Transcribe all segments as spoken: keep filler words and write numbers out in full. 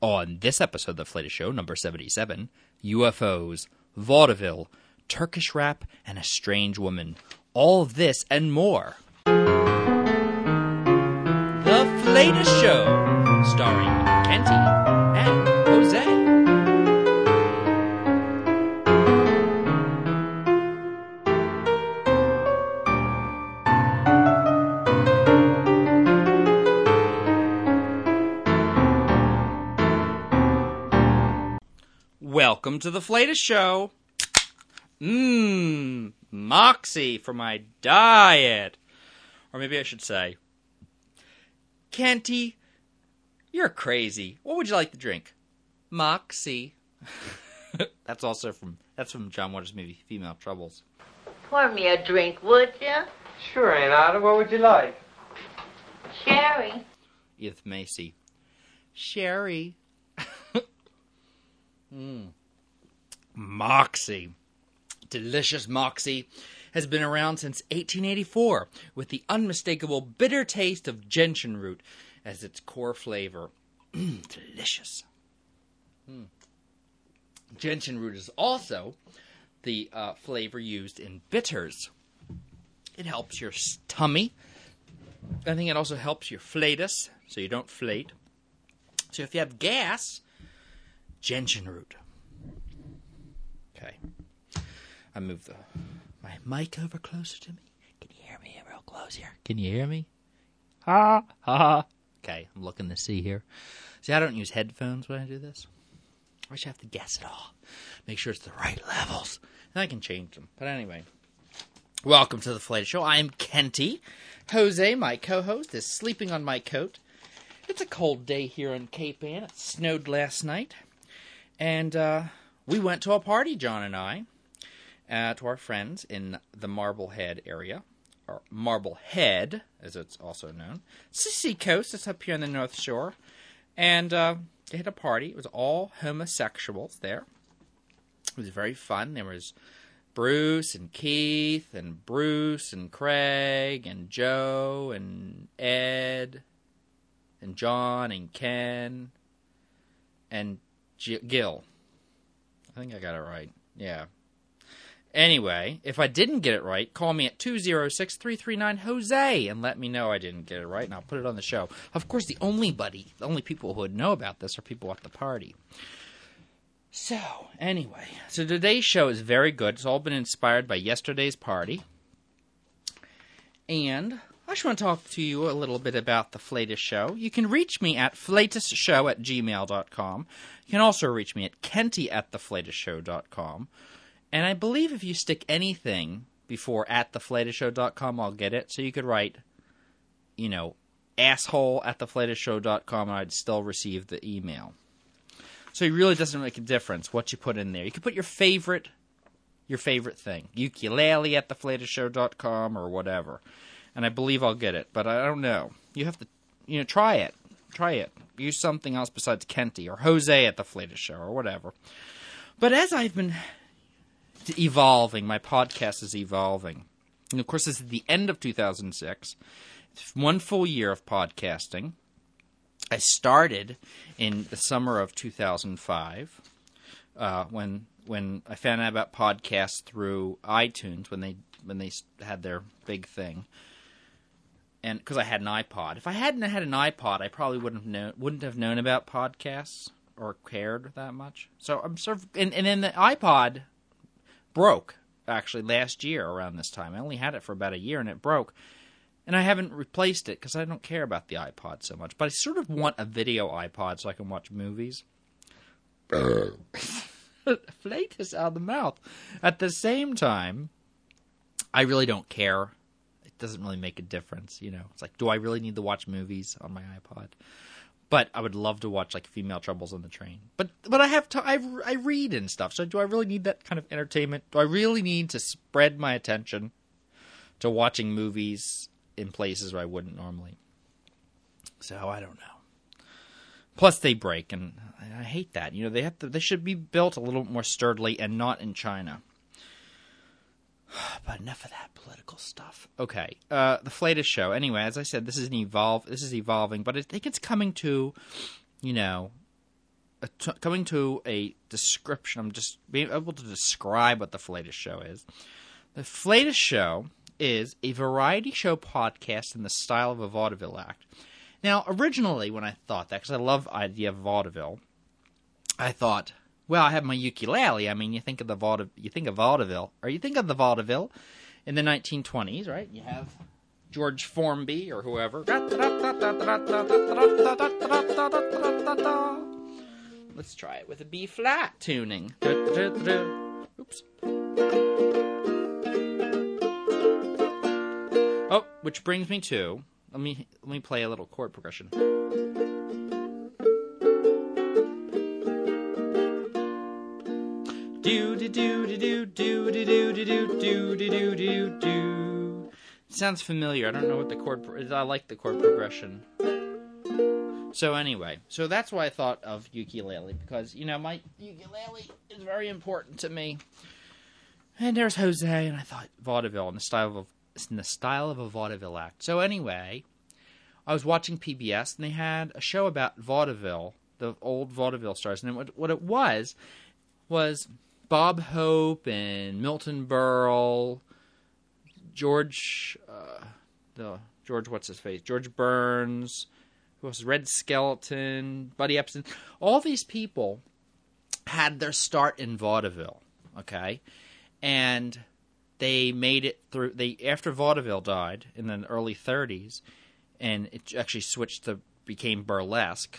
On this episode of The Flatus Show, number seventy-seven, U F Os, vaudeville, Turkish rap, and a strange woman. All of this and more. The Flatus Show, starring Kenty and Jose. Welcome to the Flatus Show. Mmm, Moxie for my diet. Or maybe I should say, Kenty, you're crazy. What would you like to drink? Moxie. That's also from, that's from John Waters' movie, Female Troubles. Pour me a drink, would you? Sure, Aunt Ada. What would you like? Sherry. Edith Macy. Sherry. Mm. Moxie. Delicious Moxie has been around since eighteen eighty-four with the unmistakable bitter taste of gentian root as its core flavor. Mm, delicious. Mm. Gentian root is also the uh, flavor used in bitters. It helps your tummy. I think it also helps your flatus, so you don't flate. So if you have gas, gentian root. Okay. I move the my mic over closer to me. Can you hear me real close here? Can you hear me? Ha ha. Okay, I'm looking to see here. See, I don't use headphones when I do this. I should have to guess it all. Make sure it's the right levels. And I can change them. But anyway. Welcome to the Flatus Show. I am Kenty. Jose, my co-host, is sleeping on my coat. It's a cold day here in Cape Ann. It snowed last night. And uh, we went to a party, John and I, uh, to our friends in the Marblehead area, or Marblehead, as it's also known. It's the seacoast. It's up here on the North Shore. And uh, they had a party. It was all homosexuals there. It was very fun. There was Bruce and Keith and Bruce and Craig and Joe and Ed and John and Ken and G- Gil. I think I got it right. Yeah. Anyway, if I didn't get it right, call me at two oh six, three three nine, Jose and let me know I didn't get it right, and I'll put it on the show. Of course, the only buddy, the only people who would know about this are people at the party. So, anyway, so today's show is very good. It's all been inspired by yesterday's party. And I just want to talk to you a little bit about the Flatus Show. You can reach me at flatusshow at gmail dot com. You can also reach me at kenty at theflatusshow dot com. And I believe if you stick anything before at theflatusshow dot com, I'll get it. So you could write, you know, asshole at theflatusshow dot com, and I'd still receive the email. So it really doesn't make a difference what you put in there. You can put your favorite, your favorite thing. Ukulele at theflatusshow dot com or whatever. And I believe I'll get it, but I don't know. You have to, you know, try it. Try it. Use something else besides Kenty or Jose at the Flatus Show or whatever. But as I've been evolving, my podcast is evolving. And of course, this is the end of two thousand six. It's one full year of podcasting. I started in the summer of two thousand five uh, when when I found out about podcasts through iTunes when they when they had their big thing. And because I had an iPod. If I hadn't had an iPod, I probably wouldn't have known, wouldn't have known about podcasts or cared that much. So I'm sort of, and, and then the iPod broke actually last year around this time. I only had it for about a year and it broke, and I haven't replaced it because I don't care about the iPod so much. But I sort of want a video iPod so I can watch movies. Flatus out of the mouth. At the same time, I really don't care. Doesn't really make a difference, you know. It's like, do I really need to watch movies on my iPod? But I would love to watch like Female Troubles on the Train. But but I have to I, I read and stuff. So do I really need that kind of entertainment? Do I really need to spread my attention to watching movies in places where I wouldn't normally? So I don't know. Plus they break, and I hate that. You know, they have to. They should be built a little more sturdily and not in China. But enough of that political stuff. Okay, uh, the Flatus Show. Anyway, as I said, this is an evolve. This is evolving, but I think it's coming to, you know, uh, t- coming to a description. I'm just being able to describe what the Flatus Show is. The Flatus Show is a variety show podcast in the style of a vaudeville act. Now, originally, when I thought that, because I love the idea of vaudeville, I thought, well, I have my ukulele. I mean, you think of the vaudeville, you think of vaudeville, or you think of the vaudeville in the nineteen twenties, right? You have George Formby or whoever. Let's try it with a B flat tuning. Oops. Oh, which brings me to let me let me play a little chord progression. Do do do do do do do do do do do do do. Sounds familiar. I don't know what the chord. Pro- I like the chord progression. So anyway, so that's why I thought of ukulele, because you know my ukulele is very important to me. And there's Jose, and I thought vaudeville in the style of in the style of a vaudeville act. So anyway, I was watching P B S, and they had a show about vaudeville, the old vaudeville stars, and what what it was was Bob Hope and Milton Berle, George, uh, the George what's his face, George Burns, who was Red Skelton, Buddy Epson. All these people had their start in vaudeville, okay, and they made it through. They after vaudeville died in the early thirties, and it actually switched to became burlesque.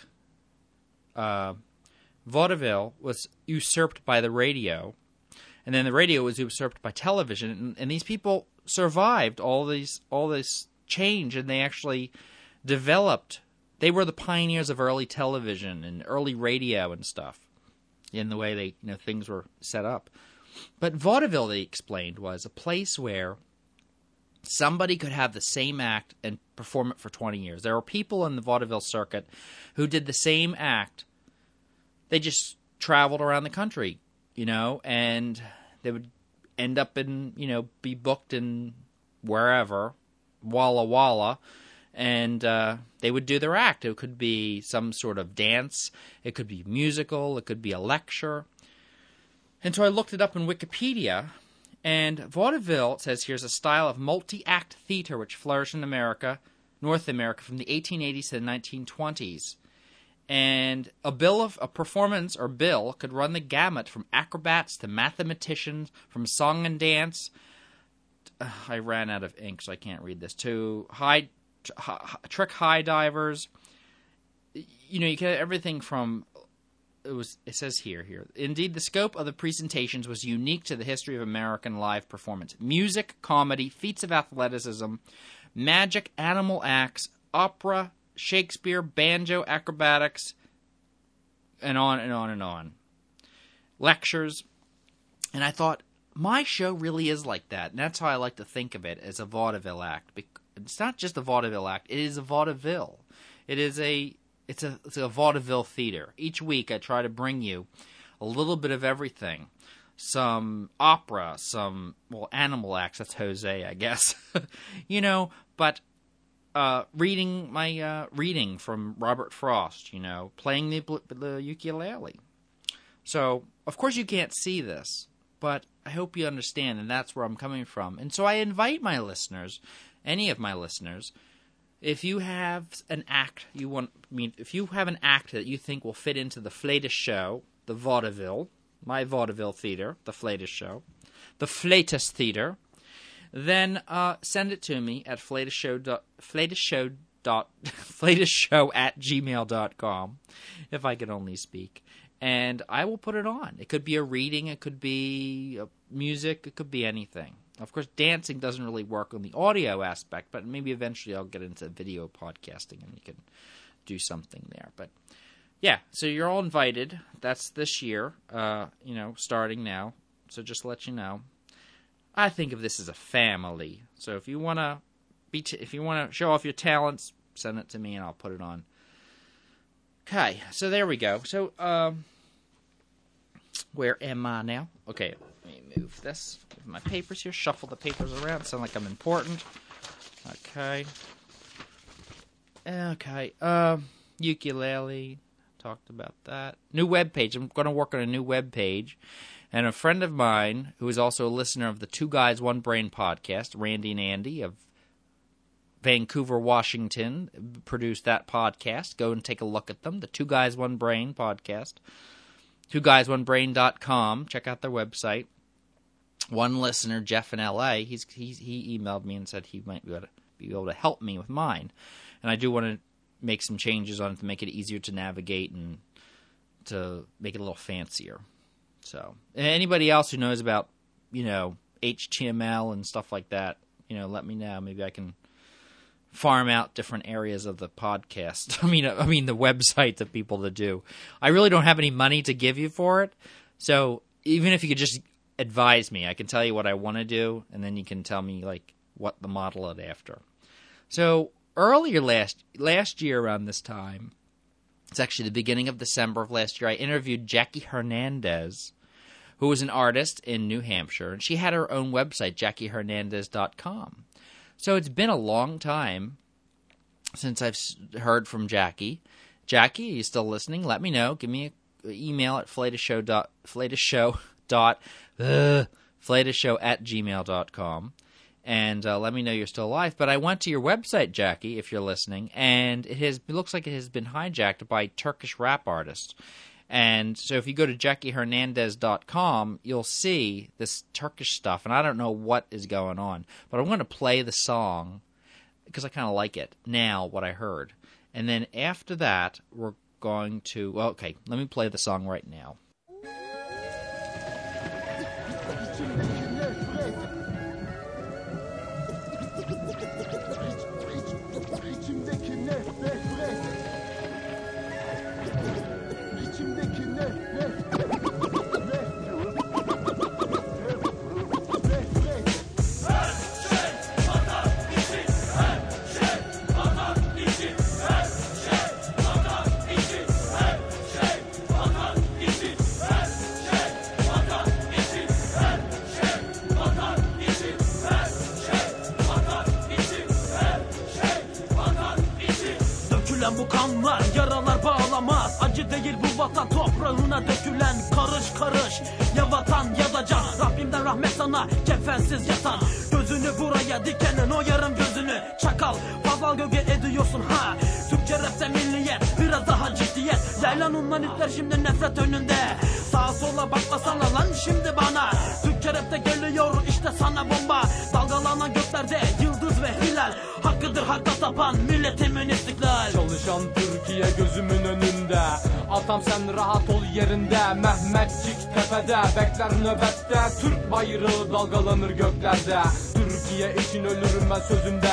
Uh, vaudeville was usurped by the radio, and then the radio was usurped by television, and, and these people survived all these all this change, and they actually developed. They were the pioneers of early television and early radio and stuff, in the way they you know things were set up. But vaudeville, they explained, was a place where somebody could have the same act and perform it for twenty years. There were people in the vaudeville circuit who did the same act. They just traveled around the country, you know, and they would end up in, you know, be booked in wherever, Walla Walla, and uh, they would do their act. It could be some sort of dance. It could be musical. It could be a lecture. And so I looked it up in Wikipedia, and vaudeville, it says here's a style of multi-act theater which flourished in America, North America, from the eighteen eighties to the nineteen twenties. And a bill of a performance or bill could run the gamut from acrobats to mathematicians, from song and dance. Uh, I ran out of ink, so I can't read this. To high, high trick high divers. You know, you get everything from. It was. It says here, here. Indeed, the scope of the presentations was unique to the history of American live performance. Music, comedy, feats of athleticism, magic, animal acts, opera, Shakespeare, banjo, acrobatics, and on and on and on. Lectures. And I thought, my show really is like that. And that's how I like to think of it, as a vaudeville act. It's not just a vaudeville act. It is a vaudeville. It is a... It's a it's a vaudeville theater. Each week I try to bring you a little bit of everything. Some opera, some, well, animal acts. That's Jose, I guess. you know, but uh, reading my uh, reading from Robert Frost, you know, playing the, the ukulele. So, of course you can't see this, but I hope you understand, and that's where I'm coming from. And so I invite my listeners, any of my listeners, if you have an act you want, I mean, if you have an act that you think will fit into the Flatus Show, the vaudeville, my vaudeville theater, the Flatus Show, the Flatus Theater, then uh, send it to me at flatus show, flatus show, flatus show at gmail dot com, if I could only speak, and I will put it on. It could be a reading, it could be a music, it could be anything. Of course, dancing doesn't really work on the audio aspect, but maybe eventually I'll get into video podcasting and you can do something there. But yeah, so you're all invited. That's this year, uh, you know, starting now. So just to let you know, I think of this as a family. So if you want to be, t- if you want to show off your talents, send it to me and I'll put it on. Okay, so there we go. So um, where am I now? Okay. Let me move this. Move my papers here. Shuffle the papers around. Sound like I'm important. Okay. Okay. Um, ukulele. talked about that. New web page. I'm going to work on a new web page. And a friend of mine, who is also a listener of the Two Guys, One Brain podcast, Randy and Andy of Vancouver, Washington, produced that podcast. Go and take a look at them. The Two Guys, One Brain podcast. two guys one brain dot com. Check out their website. One listener, Jeff in L A, he's, he's, he emailed me and said he might be able, to, be able to help me with mine. And I do want to make some changes on it to make it easier to navigate and to make it a little fancier. So, and anybody else who knows about, you know, H T M L and stuff like that, you know, let me know. Maybe I can farm out different areas of the podcast. I mean, I mean the website to people to do. I really don't have any money to give you for it. So even if you could just advise me, I can tell you what I want to do, and then you can tell me like what the model it after. So earlier last last year around this time, it's actually the beginning of December of last year, I interviewed Jackie Hernandez, who was an artist in New Hampshire, and she had her own website, jackie hernandez dot com. So it's been a long time since I've heard from Jackie. Jackie, are you still listening? Let me know. Give me an email at flatushow dot flatushow dot uh, flatushow at gmail dot com. And uh, let me know you're still alive. But I went to your website, Jackie, if you're listening, and it has it looks like it has been hijacked by Turkish rap artists. And so if you go to jackie hernandez dot com, you'll see this Turkish stuff, and I don't know what is going on. But I'm going to play the song, because I kind of like it, now, what I heard. And then after that, we're going to... Well, okay, let me play the song right now. Bu kanlar yaralar bağlamaz. Acı değil bu vatan toprağına dökülen karış karış. Ya vatan ya da can, Rabbimden rahmet sana kefensiz yatan. Gözünü buraya dikenin o yarım gözünü çakal. Fazla gölge ediyorsun ha. Türkçe rapte milliyet biraz daha ciddiyet. Yaylan ondan itler şimdi nefret önünde. Sağa sola bakmasana lan şimdi bana. Türkçe rapte geliyor işte sana bomba. Dalgalanan göklerde yıldız ve hilal. Hakkıdır hakka tapan milletimin istiklal. Çalışan Türkiye gözümün önünde. Atam sen rahat ol yerinde. Mehmetçik tepede bekler nöbette. Türk bayrağı dalgalanır göklerde. Türkiye için ölürüm ben sözümde.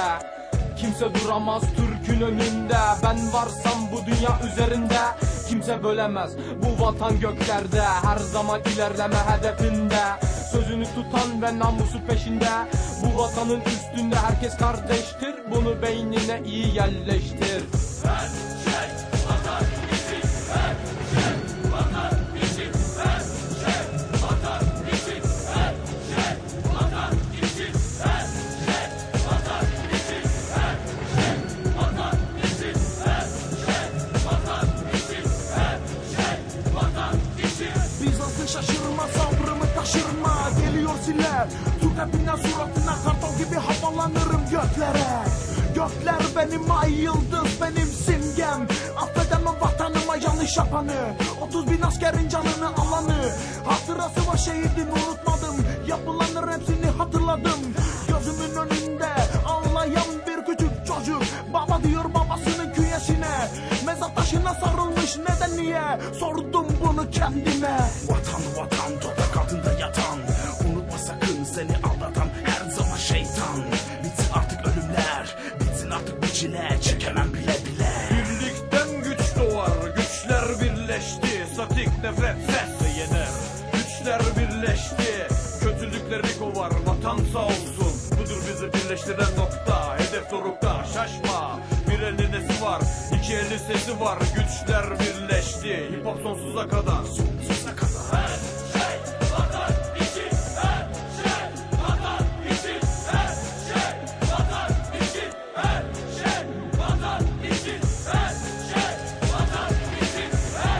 Kimse duramaz Türk'ün önünde. Ben varsam bu dünya üzerinde. Kimse bölemez bu vatan göklerde. Her zaman ilerleme hedefinde. Sözünü tutan ve namusu peşinde. Bu vatanın üstünde herkes kardeştir. Bunu beynine iyi yerleştir. Her şey vatan için, her şey vatan için, her şey vatan için, her şey vatan için, her şey vatan için, her şey vatan için, her şey vatan için, her şey vatan için. Bizans'ın şaşırma sabrımı taşırma. Geliyor siler Türk rapinden suratına kartal gibi havalanırım göklere. Gökler benim, ay yıldız benim simgem. Affedemem vatanıma yanlış yapanı. Otuz bin askerin canını alanı. Hatırası var şehidin unutmadım. Yapılanların hepsini hatırladım. Gözümün önünde ağlayan bir küçük çocuk. Baba diyor babasının künyesine. Mezar taşına sarılmış neden niye? Sordum bunu kendime. Vatan vatan toprak altında yatan. Unutma sakın seni aldatan her zaman şeytan. Bitsin artık ölümler. Bitsin artık bu çile. Çekemem bile bile. Birlikten güç doğar. Güçler birleşti. Statik nefret sesle yener. Güçler birleşti. Kötülükleri kovar. Vatan sağ olsun. Budur bizi birleştiren nokta. Hedef dorukta. Şaşma. Bir elin nesi var. İki elin sesi var. Güçler birleşti. Hip hop sonsuza kadar. Sonsuza kadar. Her şey vatan için. Her şey vatan için. Her şey vatan için. Her şey vatan için. Her şey vatan için. Her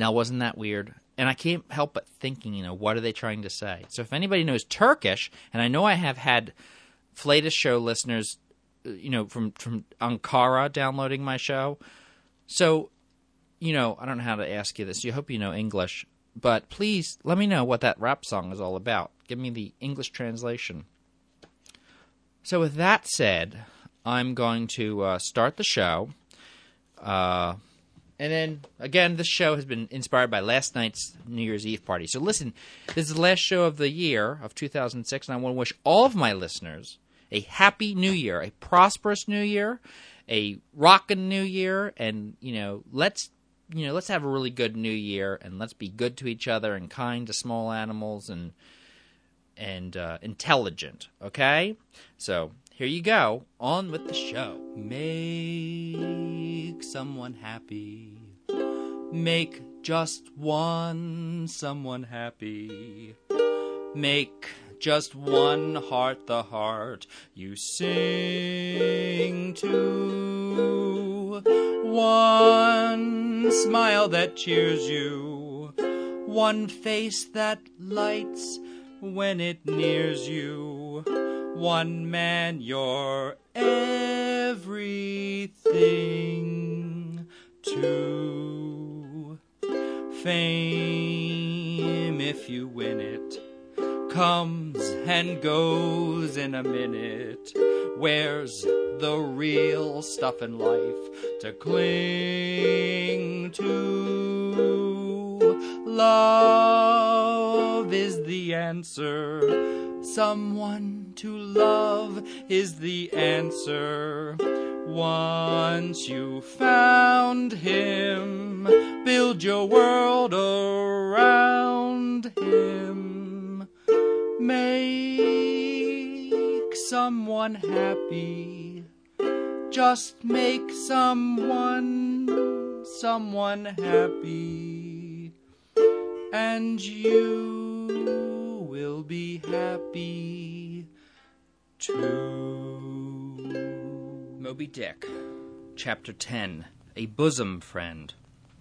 Now, wasn't that weird? And I can't help but thinking, you know, what are they trying to say? So if anybody knows Turkish, and I know I have had Flatus Show listeners, you know, from, from Ankara downloading my show. So, you know, I don't know how to ask you this. I hope you know English. But please let me know what that rap song is all about. Give me the English translation. So with that said, I'm going to uh, start the show. Uh, and then, again, this show has been inspired by last night's New Year's Eve party. So listen, this is the last show of the year of two thousand six, and I want to wish all of my listeners a happy new year, a prosperous new year, a rockin' new year, and, you know, let's You know, let's have a really good new year, and let's be good to each other and kind to small animals and and uh, intelligent, okay? So, here you go. On with the show. Make someone happy. Make just one someone happy. Make just one heart the heart you sing to. One smile that cheers you, one face that lights when it nears you, one man you're everything to. Fame, if you win it, comes and goes in a minute. Where's the real stuff in life to cling to? Love is the answer. Someone to love is the answer. Once you found him, build your world around him. Make someone happy. Just make someone, someone happy. And you will be happy too. Moby Dick, Chapter ten, A Bosom Friend.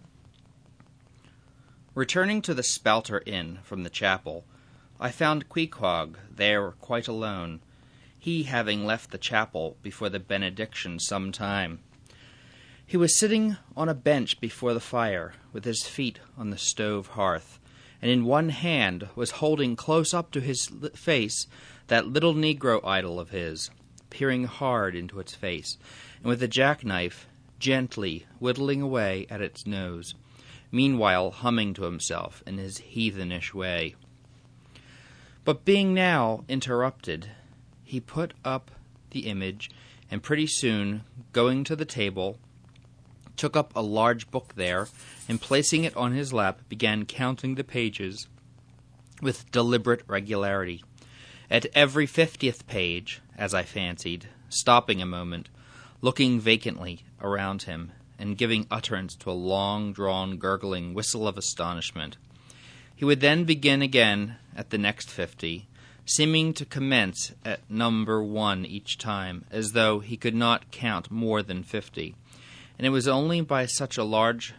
Returning to the Spalter Inn from the chapel, I found Queequeg there quite alone, he having left the chapel before the benediction some time. He was sitting on a bench before the fire, with his feet on the stove hearth, and in one hand was holding close up to his face that little Negro idol of his, peering hard into its face, and with a jackknife gently whittling away at its nose, meanwhile humming to himself in his heathenish way. But being now interrupted, he put up the image, and pretty soon, going to the table, took up a large book there, and placing it on his lap, began counting the pages with deliberate regularity. At every fiftieth page, as I fancied, stopping a moment, looking vacantly around him, and giving utterance to a long-drawn, gurgling whistle of astonishment. He would then begin again at the next fifty, seeming to commence at number one each time, as though he could not count more than fifty. And it was only by such a large...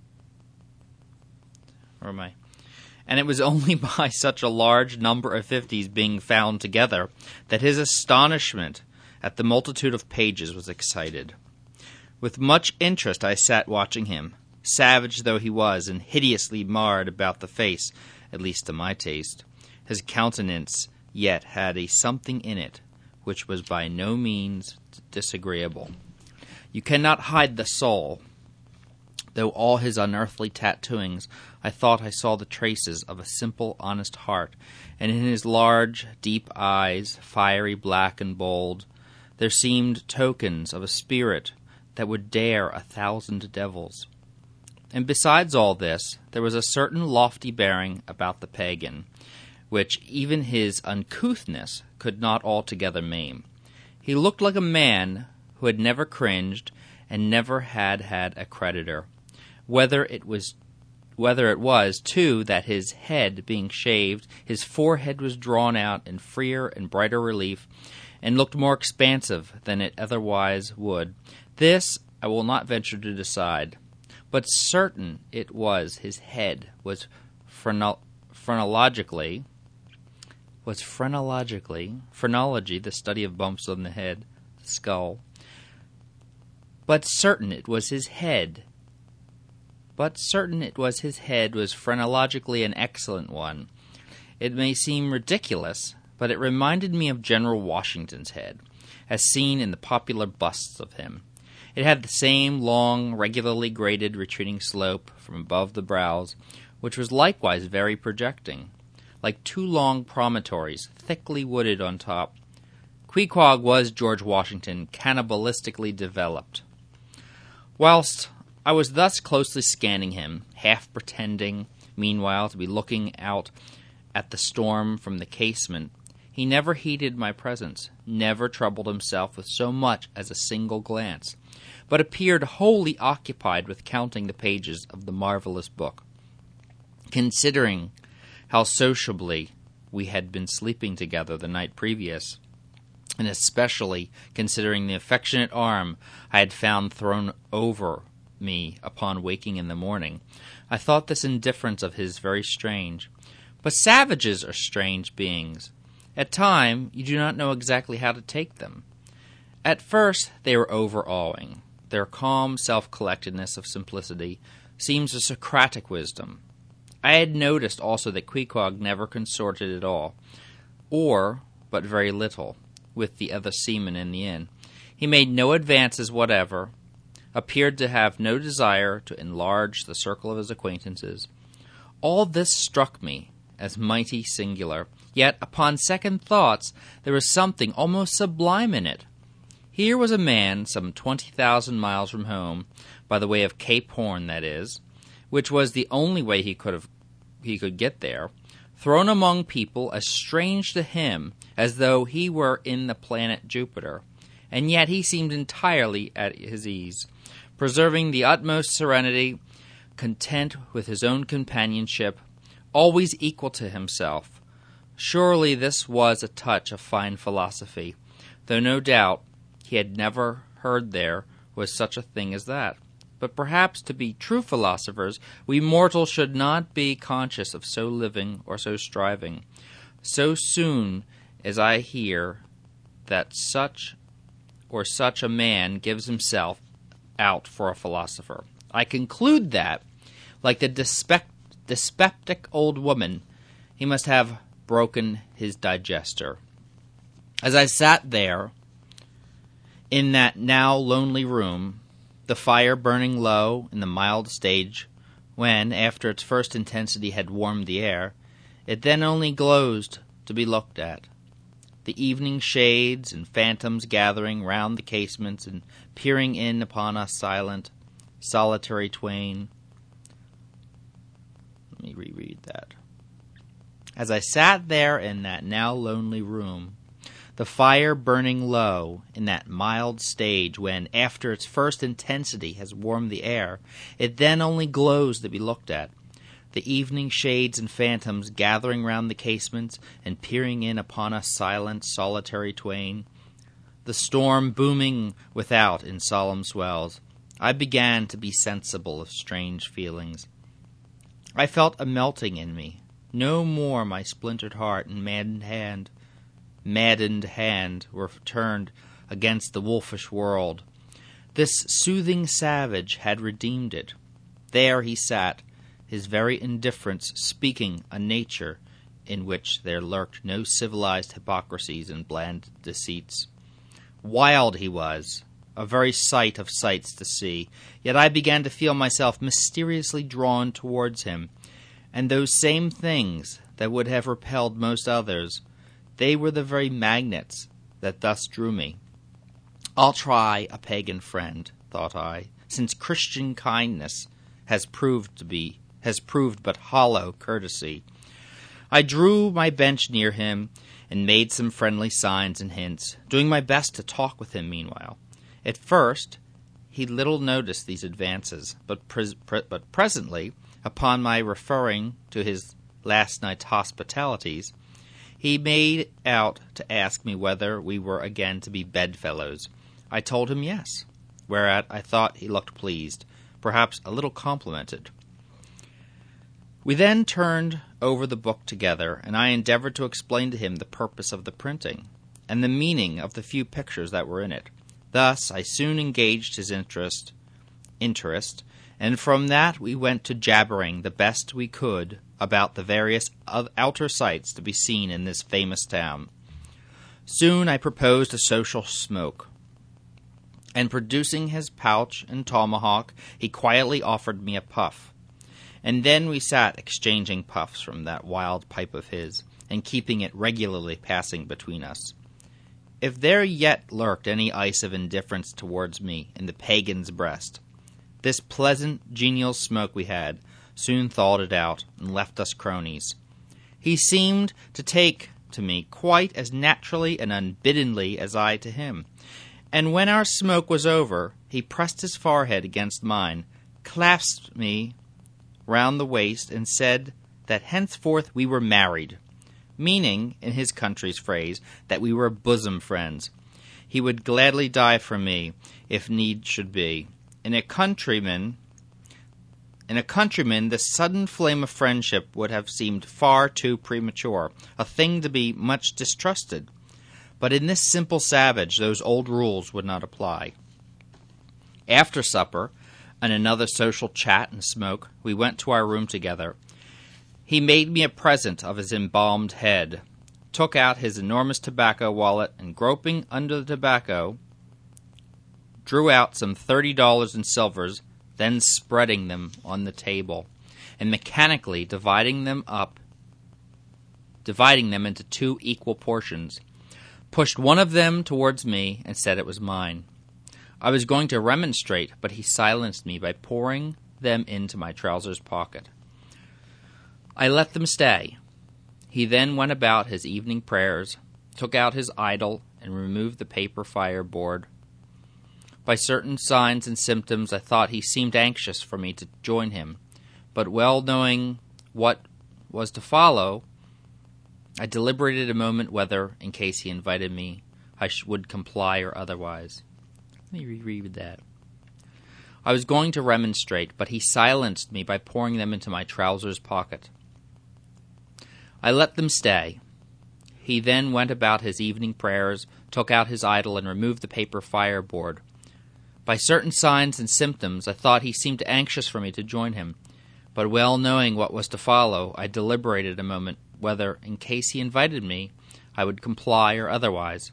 Where am I? And it was only by such a large number of fifties being found together that his astonishment at the multitude of pages was excited. With much interest I sat watching him, savage though he was, and hideously marred about the face, at least to my taste. His countenance yet had a something in it which was by no means disagreeable. You cannot hide the soul. Though all his unearthly tattooings, I thought I saw the traces of a simple, honest heart, and in his large, deep eyes, fiery black and bold, there seemed tokens of a spirit that would dare a thousand devils. And besides all this, there was a certain lofty bearing about the pagan, which even his uncouthness could not altogether maim. He looked like a man who had never cringed and never had had a creditor, whether it was whether it was, too, that his head being shaved, his forehead was drawn out in freer and brighter relief, and looked more expansive than it otherwise would. This I will not venture to decide. but certain it was his head was phrenolo- phrenologically, was phrenologically, phrenology, the study of bumps on the head, the skull, but certain it was his head, but certain it was his head was phrenologically an excellent one. It may seem ridiculous, but it reminded me of General Washington's head, as seen in the popular busts of him. It had the same long, regularly graded, retreating slope from above the brows, which was likewise very projecting, like two long promontories, thickly wooded on top. Queequeg was George Washington, cannibalistically developed. Whilst I was thus closely scanning him, half pretending, meanwhile, to be looking out at the storm from the casement, he never heeded my presence, never troubled himself with so much as a single glance, but appeared wholly occupied with counting the pages of the marvelous book. Considering how sociably we had been sleeping together the night previous, and especially considering the affectionate arm I had found thrown over me upon waking in the morning, I thought this indifference of his very strange. But savages are strange beings. At times, you do not know exactly how to take them. At first, they were overawing. Their calm self-collectedness of simplicity seems a Socratic wisdom. I had noticed also that Queequeg never consorted at all, or but very little, with the other seamen in the inn. He made no advances whatever, appeared to have no desire to enlarge the circle of his acquaintances. All this struck me as mighty singular, yet upon second thoughts there was something almost sublime in it. Here was a man some twenty thousand miles from home, by the way of Cape Horn, that is, which was the only way he could have he could get there, thrown among people as strange to him as though he were in the planet Jupiter, and yet he seemed entirely at his ease, preserving the utmost serenity, content with his own companionship, always equal to himself. Surely this was a touch of fine philosophy, though no doubt he had never heard there was such a thing as that. But perhaps to be true philosophers, we mortals should not be conscious of so living or so striving. So soon as I hear that such or such a man gives himself out for a philosopher, I conclude that, like the dyspeptic, dyspeptic old woman, he must have broken his digester. As I sat there, in that now lonely room, the fire burning low in the mild stage, when, after its first intensity had warmed the air, it then only glowed to be looked at, the evening shades and phantoms gathering round the casements and peering in upon us silent, solitary twain. Let me reread that. As I sat there in that now lonely room, the fire burning low in that mild stage when, after its first intensity has warmed the air, it then only glows to be looked at, the evening shades and phantoms gathering round the casements and peering in upon us silent, solitary twain, the storm booming without in solemn swells, I began to be sensible of strange feelings. I felt a melting in me. No more my splintered heart and maddened hand, maddened hand were turned against the wolfish world. This soothing savage had redeemed it. There he sat, his very indifference speaking a nature in which there lurked no civilized hypocrisies and bland deceits. Wild he was, a very sight of sights to see, yet I began to feel myself mysteriously drawn towards him, and those same things that would have repelled most others, they were the very magnets that thus drew me. I'll try a pagan friend, thought I, since Christian kindness has proved to be has proved but hollow courtesy. I drew my bench near him and made some friendly signs and hints, doing my best to talk with him meanwhile. At first, he little noticed these advances, but pre- pre- but presently, upon my referring to his last night's hospitalities, he made out to ask me whether we were again to be bedfellows. I told him yes, whereat I thought he looked pleased, perhaps a little complimented. We then turned over the book together, and I endeavored to explain to him the purpose of the printing, and the meaning of the few pictures that were in it. Thus I soon engaged his interest, interest, and from that we went to jabbering the best we could about the various outer sights to be seen in this famous town. Soon I proposed a social smoke, and producing his pouch and tomahawk, he quietly offered me a puff. And then we sat exchanging puffs from that wild pipe of his, and keeping it regularly passing between us. If there yet lurked any ice of indifference towards me in the pagan's breast, this pleasant, genial smoke we had soon thawed it out and left us cronies. He seemed to take to me quite as naturally and unbiddenly as I to him, and when our smoke was over, he pressed his forehead against mine, clasped me round the waist, and said that henceforth we were married, meaning, in his country's phrase, that we were bosom friends. He would gladly die for me, if need should be. In a countryman, in a countryman, this sudden flame of friendship would have seemed far too premature, a thing to be much distrusted. But in this simple savage, those old rules would not apply. After supper, and another social chat and smoke, we went to our room together. He made me a present of his embalmed head, took out his enormous tobacco wallet, and groping under the tobacco, drew out some thirty dollars in silvers, then spreading them on the table, and mechanically dividing them up, dividing them into two equal portions, pushed one of them towards me and said it was mine. I was going to remonstrate, but he silenced me by pouring them into my trousers pocket. I let them stay. He then went about his evening prayers, took out his idol, and removed the paper fireboard. By certain signs and symptoms, I thought he seemed anxious for me to join him, but well knowing what was to follow, I deliberated a moment whether, in case he invited me, I would comply or otherwise. Let me reread that. I was going to remonstrate, but he silenced me by pouring them into my trousers pocket. I let them stay. He then went about his evening prayers, took out his idol, and removed the paper fireboard. By certain signs and symptoms, I thought he seemed anxious for me to join him, but well knowing what was to follow, I deliberated a moment whether, in case he invited me, I would comply or otherwise.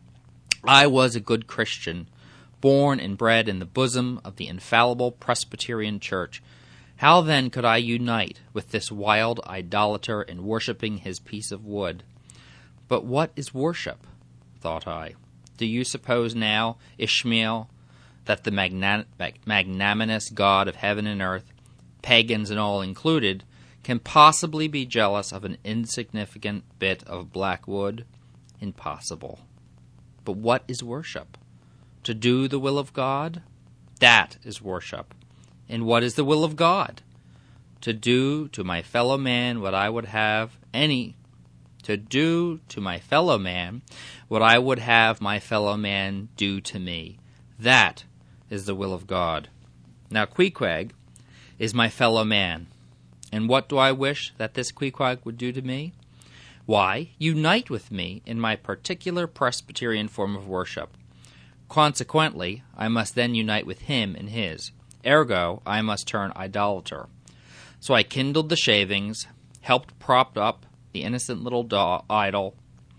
I was a good Christian, born and bred in the bosom of the infallible Presbyterian Church. How then could I unite with this wild idolater in worshipping his piece of wood? But what is worship? Thought I. Do you suppose now, Ishmael, that the magna- magnanimous God of heaven and earth, pagans and all included, can possibly be jealous of an insignificant bit of black wood? Impossible. But what is worship? To do the will of God? That is worship. And what is the will of God? To do to my fellow man what I would have any to do to my fellow man what I would have my fellow man do to me. That is the will of God. Now Queequeg is my fellow man. And what do I wish that this Queequeg would do to me? Why, unite with me in my particular Presbyterian form of worship. Consequently, I must then unite with him in his. Ergo, I must turn idolater. So I kindled the shavings, helped prop up the innocent little do- idol,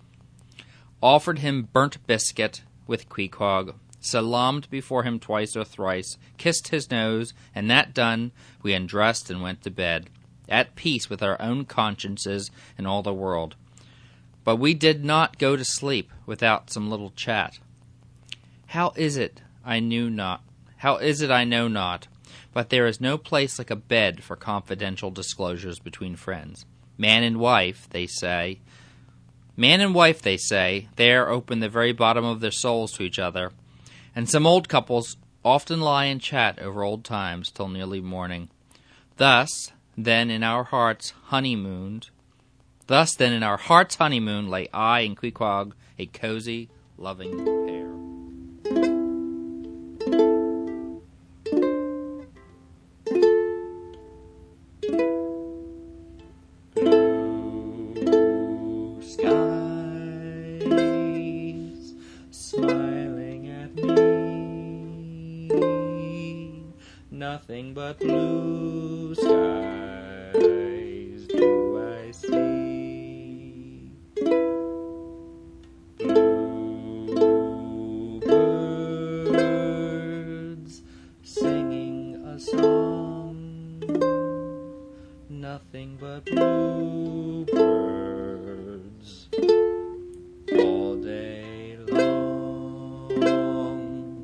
offered him burnt biscuit with Queequeg, salaamed before him twice or thrice, kissed his nose, and that done, we undressed and went to bed, at peace with our own consciences and all the world. But we did not go to sleep without some little chat. How is it I knew not? How is it I know not? But there is no place like a bed for confidential disclosures between friends. Man and wife, they say. Man and wife, they say, there open the very bottom of their souls to each other. And some old couples often lie and chat over old times till nearly morning. Thus, then, in our hearts honeymooned, thus then in our hearts honeymoon lay I and Queequeg, a cozy, loving pair. Nothing but blue skies do I see. Blue birds singing a song. Nothing but blue birds all day long.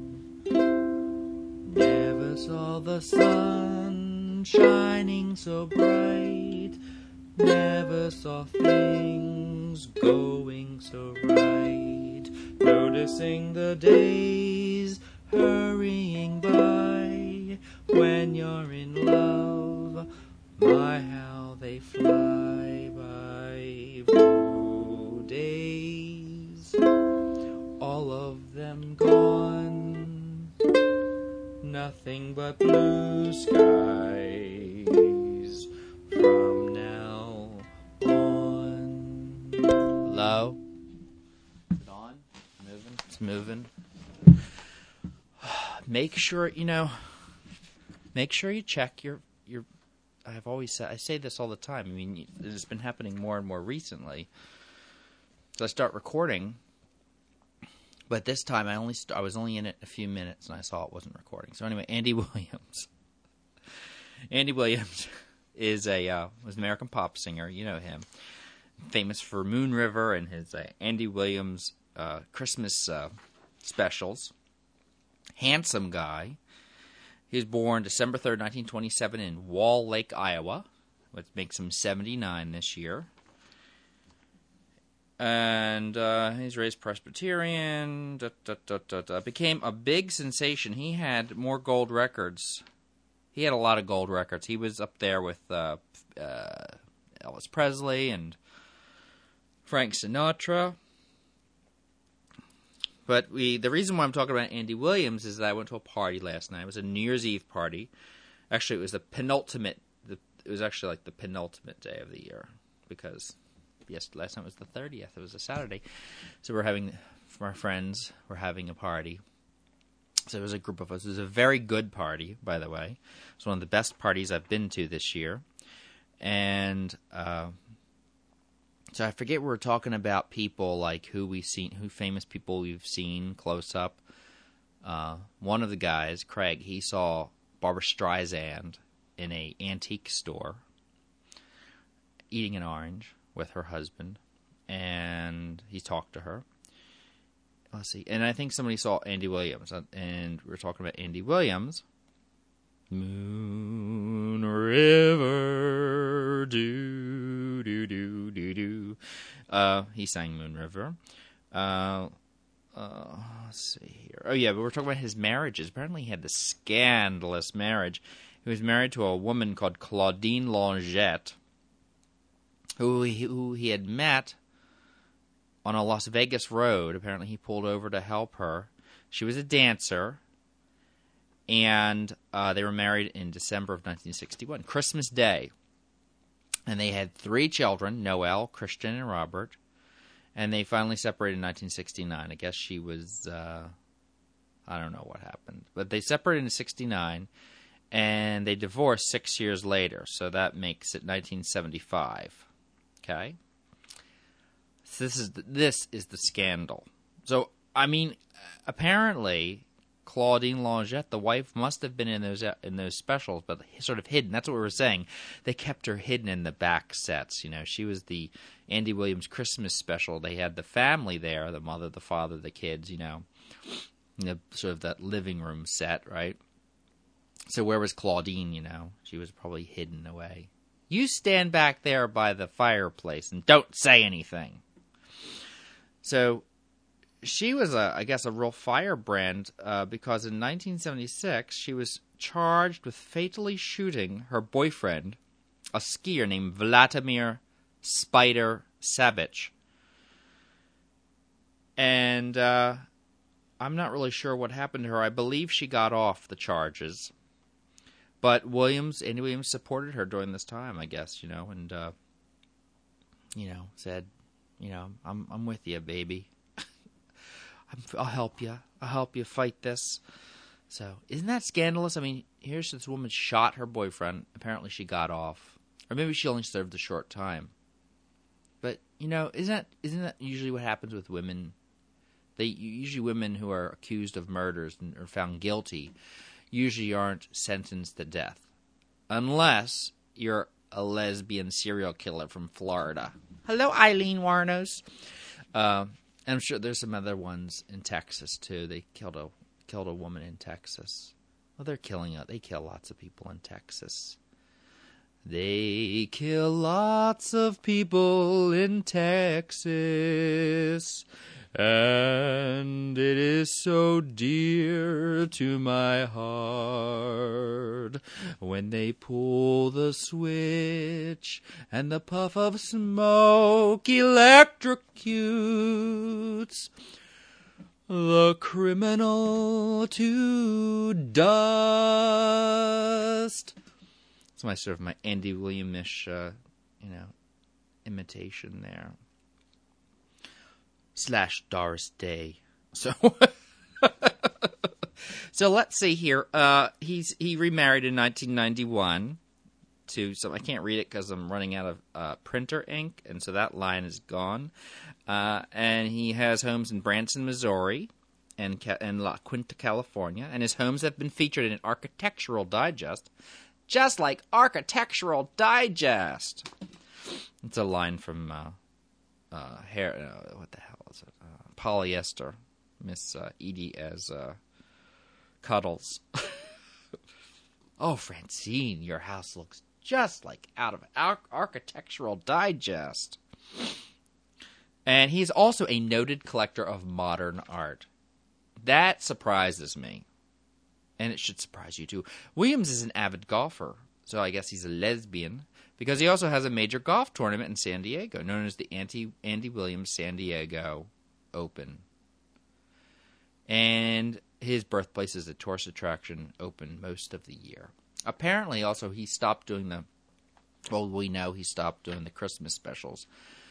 Never saw the sun shining so bright. Never saw things going so right. Noticing the days hurrying by. When you're in love, my how they fly by. Blue days, all of them gone. Nothing but blue skies from now on. Low. Is it on? Moving. It's moving. Make sure, you know, make sure you check your, your, I've always said, I say this all the time. I mean, it's been happening more and more recently. So I start recording, but this time I only st- I was only in it a few minutes and I saw it wasn't recording. So anyway, Andy Williams. Andy Williams is a uh, was an American pop singer. You know him, famous for Moon River and his uh, Andy Williams uh, Christmas uh, specials. Handsome guy. He was born December third, nineteen twenty-seven in Wall Lake, Iowa, which makes him seventy-nine this year. And uh, he's raised Presbyterian. Da, da, da, da, da. Became a big sensation. He had more gold records. He had a lot of gold records. He was up there with uh, uh, Elvis Presley and Frank Sinatra. But we, the reason why I'm talking about Andy Williams is that I went to a party last night. It was a New Year's Eve party. Actually, it was the penultimate. The, it was actually like the penultimate day of the year because yes, last night was the thirtieth. It was a Saturday, so we're having for our friends. We're having a party. So it was a group of us. It was a very good party, by the way. It's one of the best parties I've been to this year, and. Uh, So I forget we were talking about people like who we've seen, who famous people we've seen close up. Uh, one of the guys, Craig, he saw Barbra Streisand in a antique store eating an orange with her husband, and he talked to her. Let's see, and I think somebody saw Andy Williams, and we were talking about Andy Williams. Moon River, do, do, do, do, do. Uh, he sang Moon River. Uh, uh, let's see here. Oh, yeah, but we're talking about his marriages. Apparently he had this scandalous marriage. He was married to a woman called Claudine Longette, who he, who he had met on a Las Vegas road. Apparently he pulled over to help her. She was a dancer. And uh, they were married in December of nineteen sixty-one, Christmas Day. And they had three children, Noel, Christian, and Robert. And they finally separated in nineteen sixty-nine. I guess she was, uh, I don't know what happened. But they separated in sixty-nine, and they divorced six years later. So that makes it nineteen seventy-five. Okay? So this is the, this is the scandal. So, I mean, apparently Claudine Longette, the wife, must have been in those in those specials, but sort of hidden. That's what we were saying. They kept her hidden in the back sets. You know, she was the Andy Williams Christmas special. They had the family there, the mother, the father, the kids, you know, you know, sort of that living room set, right? So where was Claudine, you know? She was probably hidden away. You stand back there by the fireplace and don't say anything. So she was, a, I guess, a real firebrand uh, because in nineteen seventy-six she was charged with fatally shooting her boyfriend, a skier named Vladimir Spider Savic. And uh, I'm not really sure what happened to her. I believe she got off the charges. But Williams, Andy Williams supported her during this time, I guess, you know, and, uh, you know, said, you know, I'm I'm with you, baby. I'll help you. I'll help you fight this. So, isn't that scandalous? I mean, here's this woman shot her boyfriend. Apparently she got off. Or maybe she only served a short time. But, you know, isn't that, isn't that usually what happens with women? They usually women who are accused of murders and are found guilty usually aren't sentenced to death. Unless you're a lesbian serial killer from Florida. Hello, Eileen Warnos. Uh, I'm sure there's some other ones in Texas, too. They killed a killed a woman in Texas. Well, they're killing it. They kill lots of people in Texas. They kill lots of people in Texas, and it is so dear to my heart when they pull the switch and the puff of smoke electrocutes the criminal to dust. It's my sort of my Andy Williams-ish, uh, you know, imitation there. Slash Doris Day. So, so let's see here. Uh, he's he remarried in nineteen ninety-one to some. I can't read it because I'm running out of uh, printer ink, and so that line is gone. Uh, and he has homes in Branson, Missouri, and and La Quinta, California, and his homes have been featured in Architectural Digest. Just like Architectural Digest. It's a line from uh, uh, hair. Uh, what the hell is it? Uh, polyester. Miss uh, Edie as uh, Cuddles. Oh, Francine, your house looks just like out of Ar- Architectural Digest. And he's also a noted collector of modern art. That surprises me. And it should surprise you, too. Williams is an avid golfer, so I guess he's a lesbian, because he also has a major golf tournament in San Diego, known as the Andy, Andy Williams San Diego Open. And his birthplace is a tourist attraction, open most of the year. Apparently, also, he stopped doing the, well, we know he stopped doing the Christmas specials.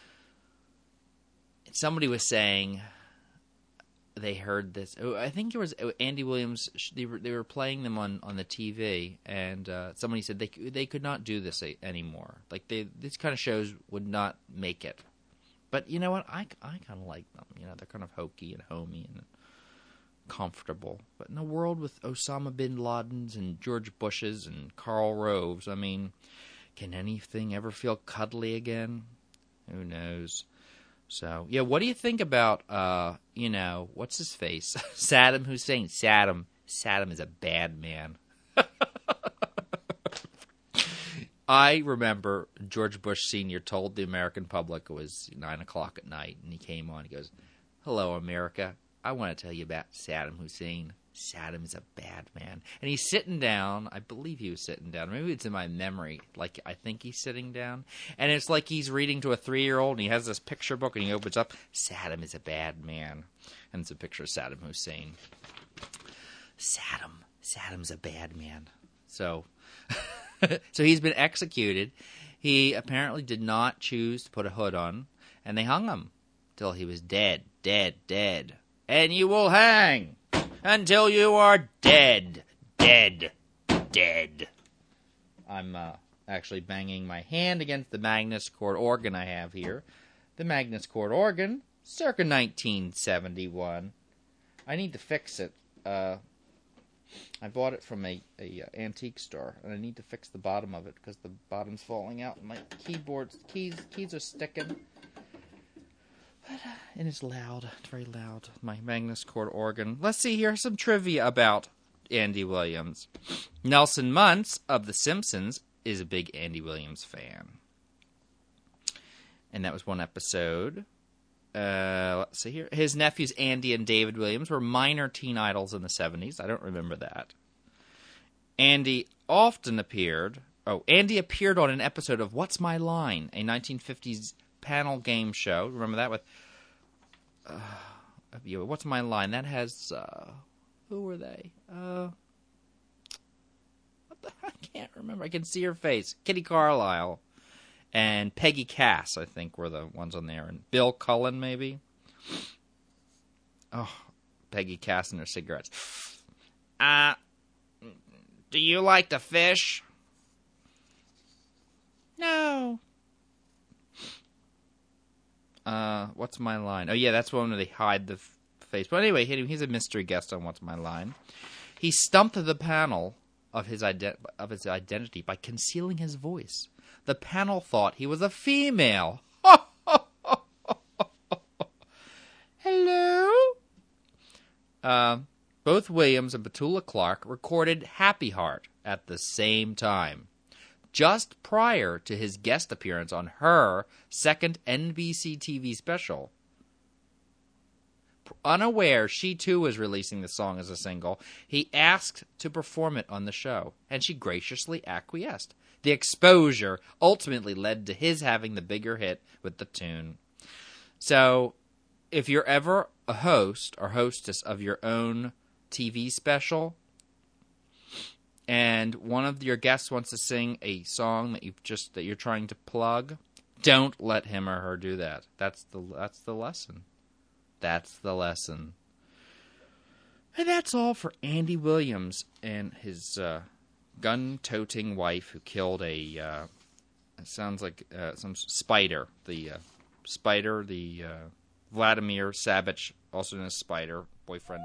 Somebody was saying they heard this. I think it was Andy Williams. They were they were playing them on, on the T V, and uh, somebody said they they could not do this anymore. Like they these kind of shows would not make it. But you know what? I, I kind of like them. You know, they're kind of hokey and homey and comfortable. But in a world with Osama bin Ladens and George Bushes and Karl Roves, I mean, can anything ever feel cuddly again? Who knows? So, yeah, what do you think about, uh, you know, what's his face? Saddam Hussein. Saddam. Saddam is a bad man. I remember George Bush Senior told the American public it was nine o'clock at night, and he came on, he goes, "Hello, America. I want to tell you about Saddam Hussein. Saddam is a bad man." And he's sitting down. I believe he was sitting down. Maybe it's in my memory. Like, I think he's sitting down. And it's like he's reading to a three-year-old, and he has this picture book, and he opens up, "Saddam is a bad man." And it's a picture of Saddam Hussein. Saddam. Saddam's a bad man. So, so he's been executed. He apparently did not choose to put a hood on, and they hung him till he was dead, dead, dead. And you will hang until you are dead, dead, dead. I'm uh, actually banging my hand against the Magnus Chord organ I have here. The Magnus Chord organ, circa nineteen seventy-one. I need to fix it. Uh, I bought it from a, a uh, antique store, and I need to fix the bottom of it because the bottom's falling out. My keyboard's keys keys are sticking. And it's loud. It's very loud. My Magnus Chord organ. Let's see here some trivia about Andy Williams. Nelson Muntz of The Simpsons is a big Andy Williams fan. And that was one episode. Uh, let's see here. His nephews Andy and David Williams were minor teen idols in the seventies. I don't remember that. Andy often appeared... Oh, Andy appeared on an episode of What's My Line? A nineteen fifties panel game show. Remember that with... Uh, What's My Line? That has... Uh, who were they? Uh, what the, I can't remember. I can see her face. Kitty Carlisle. And Peggy Cass, I think, were the ones on there. And Bill Cullen, maybe? Oh, Peggy Cass and her cigarettes. Uh, Do you like to fish? No. Uh, what's my line? Oh, yeah, that's one where they hide the f- face. But anyway, he- he's a mystery guest on What's My Line. He stumped the panel of his, ident- of his identity by concealing his voice. The panel thought he was a female. Hello? Uh, both Williams and Petula Clark recorded Happy Heart at the same time, just prior to his guest appearance on her second N B C T V special. Unaware she too was releasing the song as a single, he asked to perform it on the show, and she graciously acquiesced. The exposure ultimately led to his having the bigger hit with the tune. So, if you're ever a host or hostess of your own T V special, and one of your guests wants to sing a song that you've just that you're trying to plug, don't let him or her do that. That's the that's the lesson. That's the lesson. And that's all for Andy Williams and his uh, gun-toting wife who killed a. Uh, it sounds like uh, some spider. The uh, spider, the uh, Vladimir Savage, also known as Spider, boyfriend.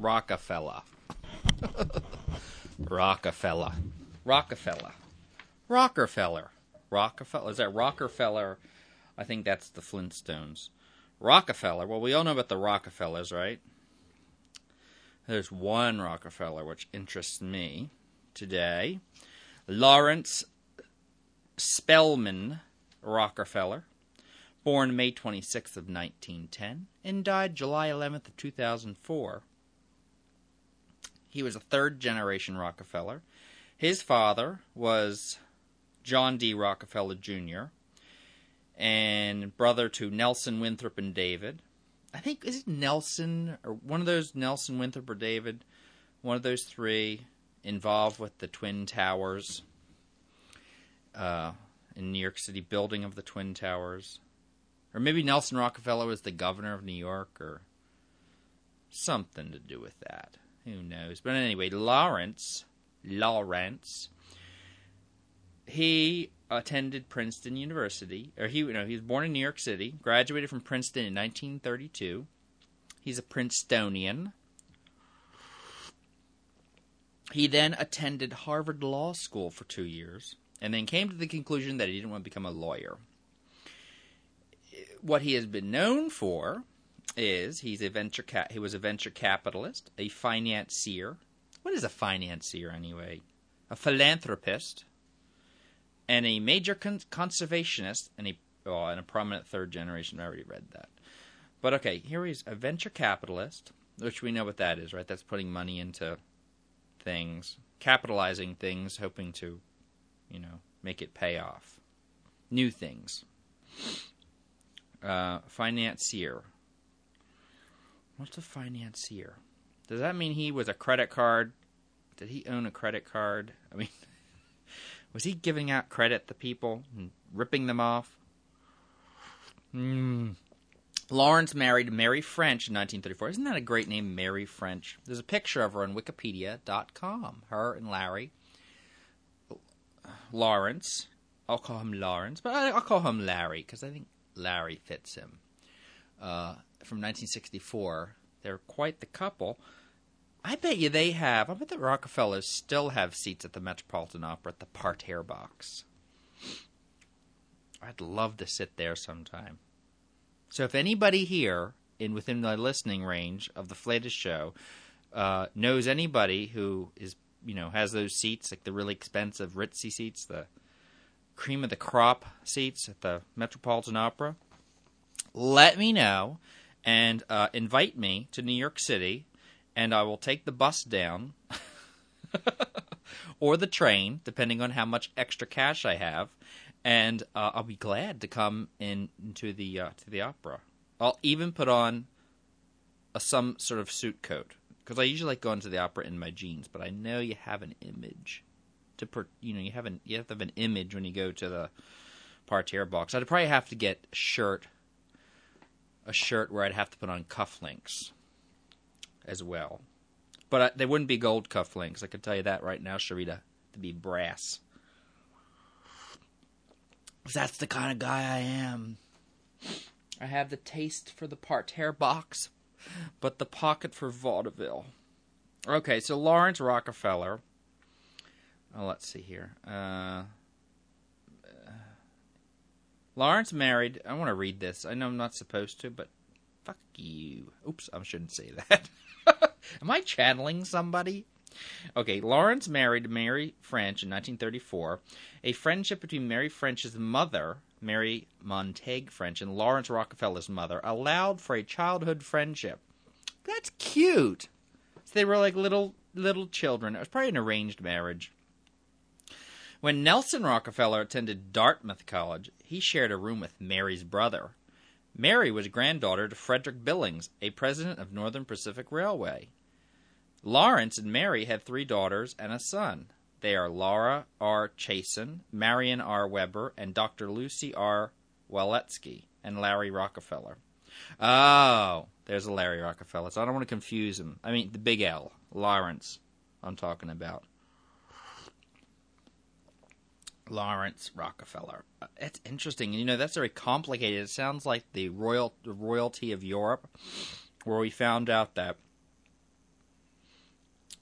Rockefeller. Rockefeller. Rockefeller. Rockefeller. Rockefeller. Is that Rockefeller? I think that's the Flintstones. Rockefeller. Well, we all know about the Rockefellers, right? There's one Rockefeller which interests me today. Lawrence Spelman Rockefeller, born May twenty-sixth of nineteen ten and died July eleventh of two thousand four. He was a third-generation Rockefeller. His father was John D. Rockefeller Junior and brother to Nelson, Winthrop, and David. I think, is it Nelson, or one of those, Nelson, Winthrop, or David? One of those three involved with the Twin Towers uh, in New York City, building of the Twin Towers. Or maybe Nelson Rockefeller was the governor of New York, or something to do with that. Who knows? But anyway, Lawrence, Lawrence, he attended Princeton University, or he, you know, he was born in New York City, graduated from Princeton in nineteen thirty-two. He's a Princetonian. He then attended Harvard Law School for two years, and then came to the conclusion that he didn't want to become a lawyer. What he has been known for is he's a venture ca- he was a venture capitalist, a financier. What is a financier anyway? A philanthropist, and a major con- conservationist, and a oh, and a prominent third generation. I already read that. But okay, here he's a venture capitalist, which we know what that is, right? That's putting money into things, capitalizing things, hoping to, you know, make it pay off. New things. Uh, financier. What's a financier? Does that mean he was a credit card? Did he own a credit card? I mean, was he giving out credit to people and ripping them off? Hmm. Lawrence married Mary French in nineteen thirty-four. Isn't that a great name, Mary French? There's a picture of her on Wikipedia dot com. Her and Larry. Lawrence. I'll call him Lawrence, but I'll call him Larry because I think Larry fits him. Uh, from nineteen sixty-four. They're quite the couple. I bet you they have, I bet the Rockefellers still have seats at the Metropolitan Opera at the parterre box. I'd love to sit there sometime. So if anybody here, in within the listening range of the Flatus Show, uh, knows anybody who is, you know, has those seats, like the really expensive ritzy seats, the cream of the crop seats at the Metropolitan Opera, let me know and uh, invite me to New York City, and I will take the bus down or the train, depending on how much extra cash I have. And uh, I'll be glad to come in into the uh, to the opera. I'll even put on a, some sort of suit coat because I usually like going to the opera in my jeans. But I know you have an image to, per, you know, you have an you have to have an image when you go to the parterre box. I'd probably have to get a shirt, a shirt where I'd have to put on cufflinks as well. But I, they wouldn't be gold cufflinks. I can tell you that right now, Sharita. To be brass. That's the kind of guy I am. I have the taste for the parterre box, but the pocket for vaudeville. Okay, so Lawrence Rockefeller. Oh, let's see here. Uh, uh, Lawrence married. I want to read this. I know I'm not supposed to, but fuck you. Oops, I shouldn't say that. Am I channeling somebody? Okay, Lawrence married Mary French in nineteen thirty-four. A friendship between Mary French's mother, Mary Montague French, and Lawrence Rockefeller's mother allowed for a childhood friendship. That's cute. So they were like little little children. It was probably an arranged marriage. When Nelson Rockefeller attended Dartmouth College, he shared a room with Mary's brother. Mary was granddaughter to Frederick Billings, a president of Northern Pacific Railway. Lawrence and Mary had three daughters and a son. They are Laura R. Chasen, Marion R. Weber, and Doctor Lucy R. Waletsky, and Larry Rockefeller. Oh, there's a Larry Rockefeller, so I don't want to confuse him. I mean, the big L, Lawrence, I'm talking about. Lawrence Rockefeller. It's interesting. You know, that's very complicated. It sounds like the royal the royalty of Europe, where we found out that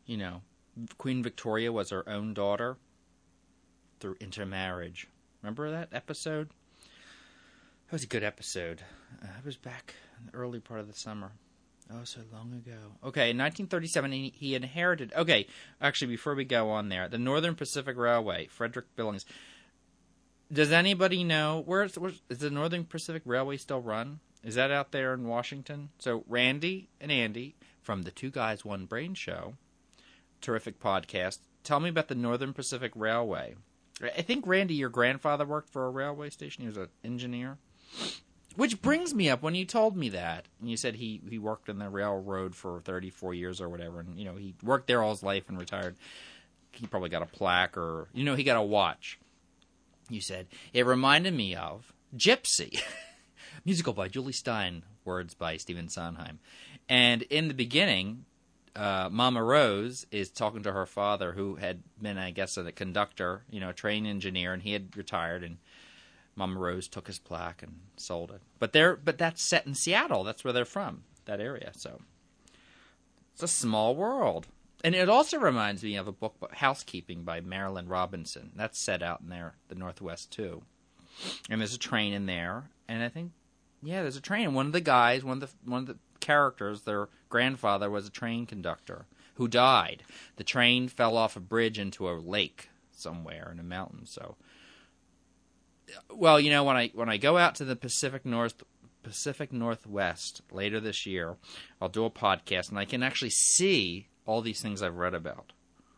you know, Queen Victoria was her own daughter through intermarriage. Remember that episode? That was a good episode. Uh, it was back in the early part of the summer. Oh, so long ago. Okay, in nineteen thirty-seven, he, he inherited... Okay, actually, before we go on there, the Northern Pacific Railway, Frederick Billings. Does anybody know... Where is, where is the Northern Pacific Railway still run? Is that out there in Washington? So, Randy and Andy from the Two Guys, One Brain show, terrific podcast, tell me about the Northern Pacific Railway. I think, Randy, your grandfather worked for a railway station. He was an engineer. Which brings me up when you told me that. And you said he, he worked in the railroad for thirty-four years or whatever. And, you know, he worked there all his life and retired. He probably got a plaque or, you know, he got a watch. You said, it reminded me of Gypsy. Musical by Julie Stein. Words by Stephen Sondheim. And in the beginning, uh, Mama Rose is talking to her father who had been, I guess, a conductor, you know, a train engineer. And he had retired and Mama Rose took his plaque and sold it. But they're but that's set in Seattle. That's where they're from, that area. So it's a small world. And it also reminds me of a book, Housekeeping, by Marilyn Robinson. That's set out in there, the Northwest, too. And there's a train in there. And I think, yeah, there's a train. And one of the guys, one of the one of the characters, their grandfather was a train conductor who died. The train fell off a bridge into a lake somewhere in a mountain, so... Well, you know, when I when I go out to the Pacific North Pacific Northwest later this year, I'll do a podcast, and I can actually see all these things I've read about.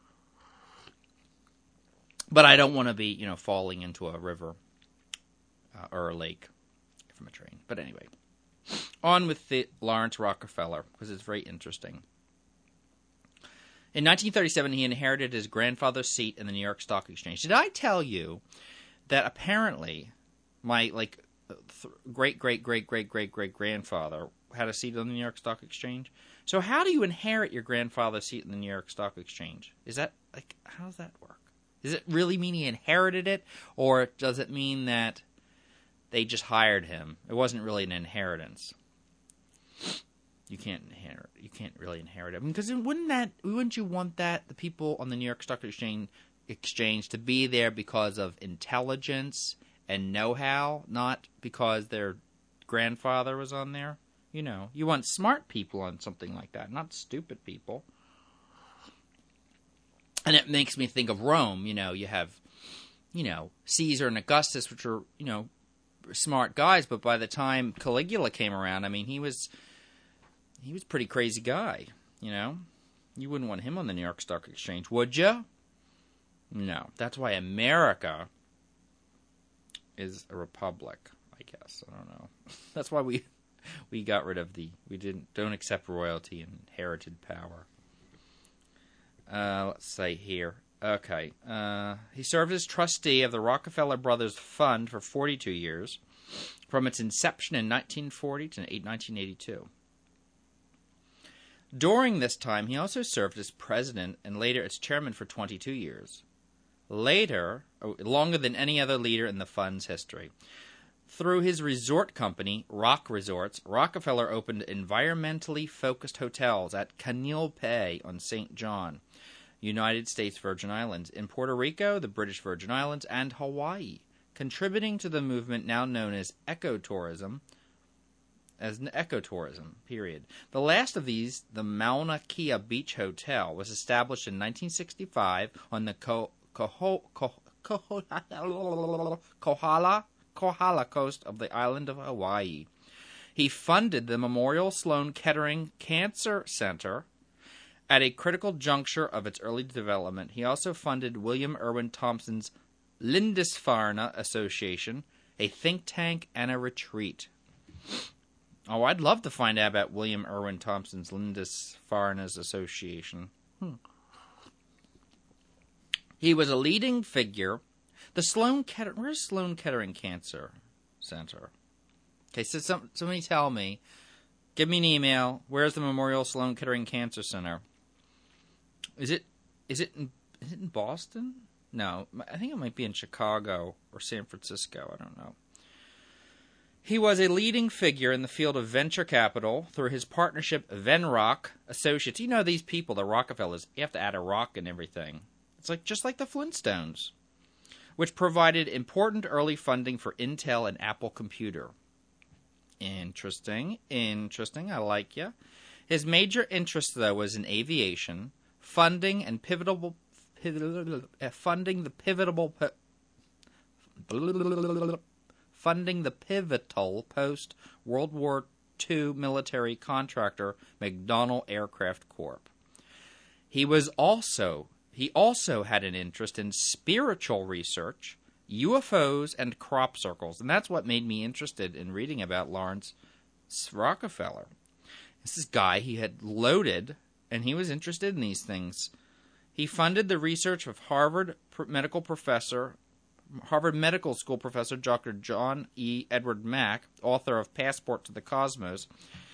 But I don't want to be, you know, falling into a river uh, or a lake from a train. But anyway, on with the Lawrence Rockefeller, because it's very interesting. In nineteen thirty-seven, he inherited his grandfather's seat in the New York Stock Exchange. Did I tell you that apparently my, like, th- great, great, great, great, great, great grandfather had a seat on the New York Stock Exchange? So how do you inherit your grandfather's seat in the New York Stock Exchange? Is that, like, how does that work? Does it really mean he inherited it, or does it mean that they just hired him? It wasn't really an inheritance. You can't inherit. You can't really inherit it. Because wouldn't that? Wouldn't you want that the people on the New York Stock Exchange exchange to be there because of intelligence and know-how, not because their grandfather was on there? You know, you want smart people on something like that, not stupid people. And it makes me think of Rome. You know, you have, you know, Caesar and Augustus, which are, you know, smart guys, but by the time Caligula came around, I mean, he was he was a pretty crazy guy, you know? You wouldn't want him on the New York Stock Exchange, would you? No. That's why America is a republic, I guess. I don't know. That's why we we got rid of the we didn't don't accept royalty and inherited power. Uh, let's say here. Okay. Uh, he served as trustee of the Rockefeller Brothers Fund for forty-two years, from its inception in nineteen forty to nineteen eighty-two. During this time, he also served as president and later as chairman for twenty-two years. Later, longer than any other leader in the fund's history. Through his resort company, Rock Resorts, Rockefeller opened environmentally focused hotels at Canil Bay on Saint John, United States Virgin Islands, in Puerto Rico, the British Virgin Islands, and Hawaii, contributing to the movement now known as ecotourism, as an ecotourism, period. The last of these, the Mauna Kea Beach Hotel, was established in nineteen sixty-five on the Ko- Koho- Ko- Ko- Kohala, Kohala coast of the island of Hawaii. He funded the Memorial Sloan Kettering Cancer Center at a critical juncture of its early development. He also funded William Irwin Thompson's Lindisfarne Association, a think tank and a retreat. Oh, I'd love to find out about William Irwin Thompson's Lindisfarne Association. Hmm. He was a leading figure. The Sloan Kettering, where's Sloan Kettering Cancer Center? Okay, so some, somebody tell me. Give me an email. Where's the Memorial Sloan Kettering Cancer Center? Is it is it in, is it in Boston? No, I think it might be in Chicago or San Francisco. I don't know. He was a leading figure in the field of venture capital through his partnership Venrock Associates. You know these people, the Rockefellers, you have to add a rock and everything. It's like just like the Flintstones, which provided important early funding for Intel and Apple Computer. Interesting, interesting, I like ya. His major interest, though, was in aviation, funding and pivotal, pivotal uh, funding the pivotal, funding the pivotal post-World War Two military contractor McDonnell Aircraft Corp. He was also he also had an interest in spiritual research, U F Os, and crop circles, and that's what made me interested in reading about Lawrence Rockefeller. This is a guy he had loaded, and he was interested in these things. He funded the research of Harvard medical professor, Harvard Medical School professor Doctor John E. Edward Mack, author of Passport to the Cosmos.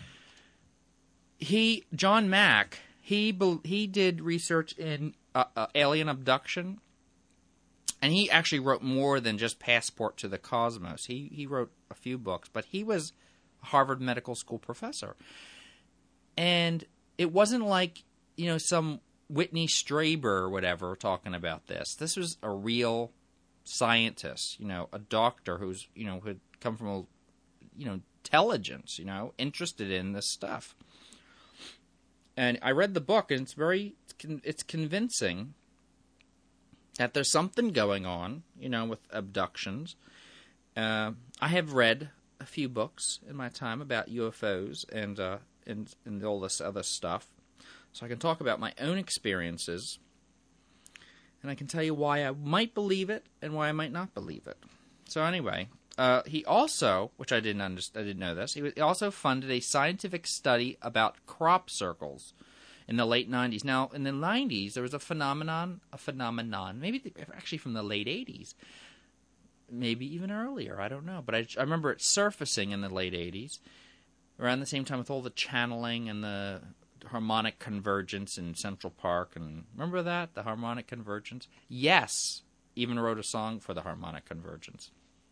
He, John Mack, he he did research in uh, uh, alien abduction, and he actually wrote more than just Passport to the Cosmos. He he wrote a few books, but he was a Harvard Medical School professor. And it wasn't like, you know, some Whitney Straber or whatever talking about this. This was a real scientist, you know, a doctor who's, you know, who had come from a, you know, intelligence, you know, interested in this stuff. And I read the book, and it's very, it's convincing that there's something going on, you know, with abductions. Uh, I have read a few books in my time about U F Os and, uh, and, and all this other stuff. So I can talk about my own experiences, and I can tell you why I might believe it and why I might not believe it. So anyway, uh, he also, which I didn't understand, I didn't know this, he also funded a scientific study about crop circles in the late nineties. Now, in the nineties, there was a phenomenon, a phenomenon, maybe actually from the late eighties, maybe even earlier, I don't know. But I, I remember it surfacing in the late eighties, around the same time with all the channeling and the harmonic convergence in Central Park. And remember that, the harmonic convergence? Yes, even wrote a song for the harmonic convergence.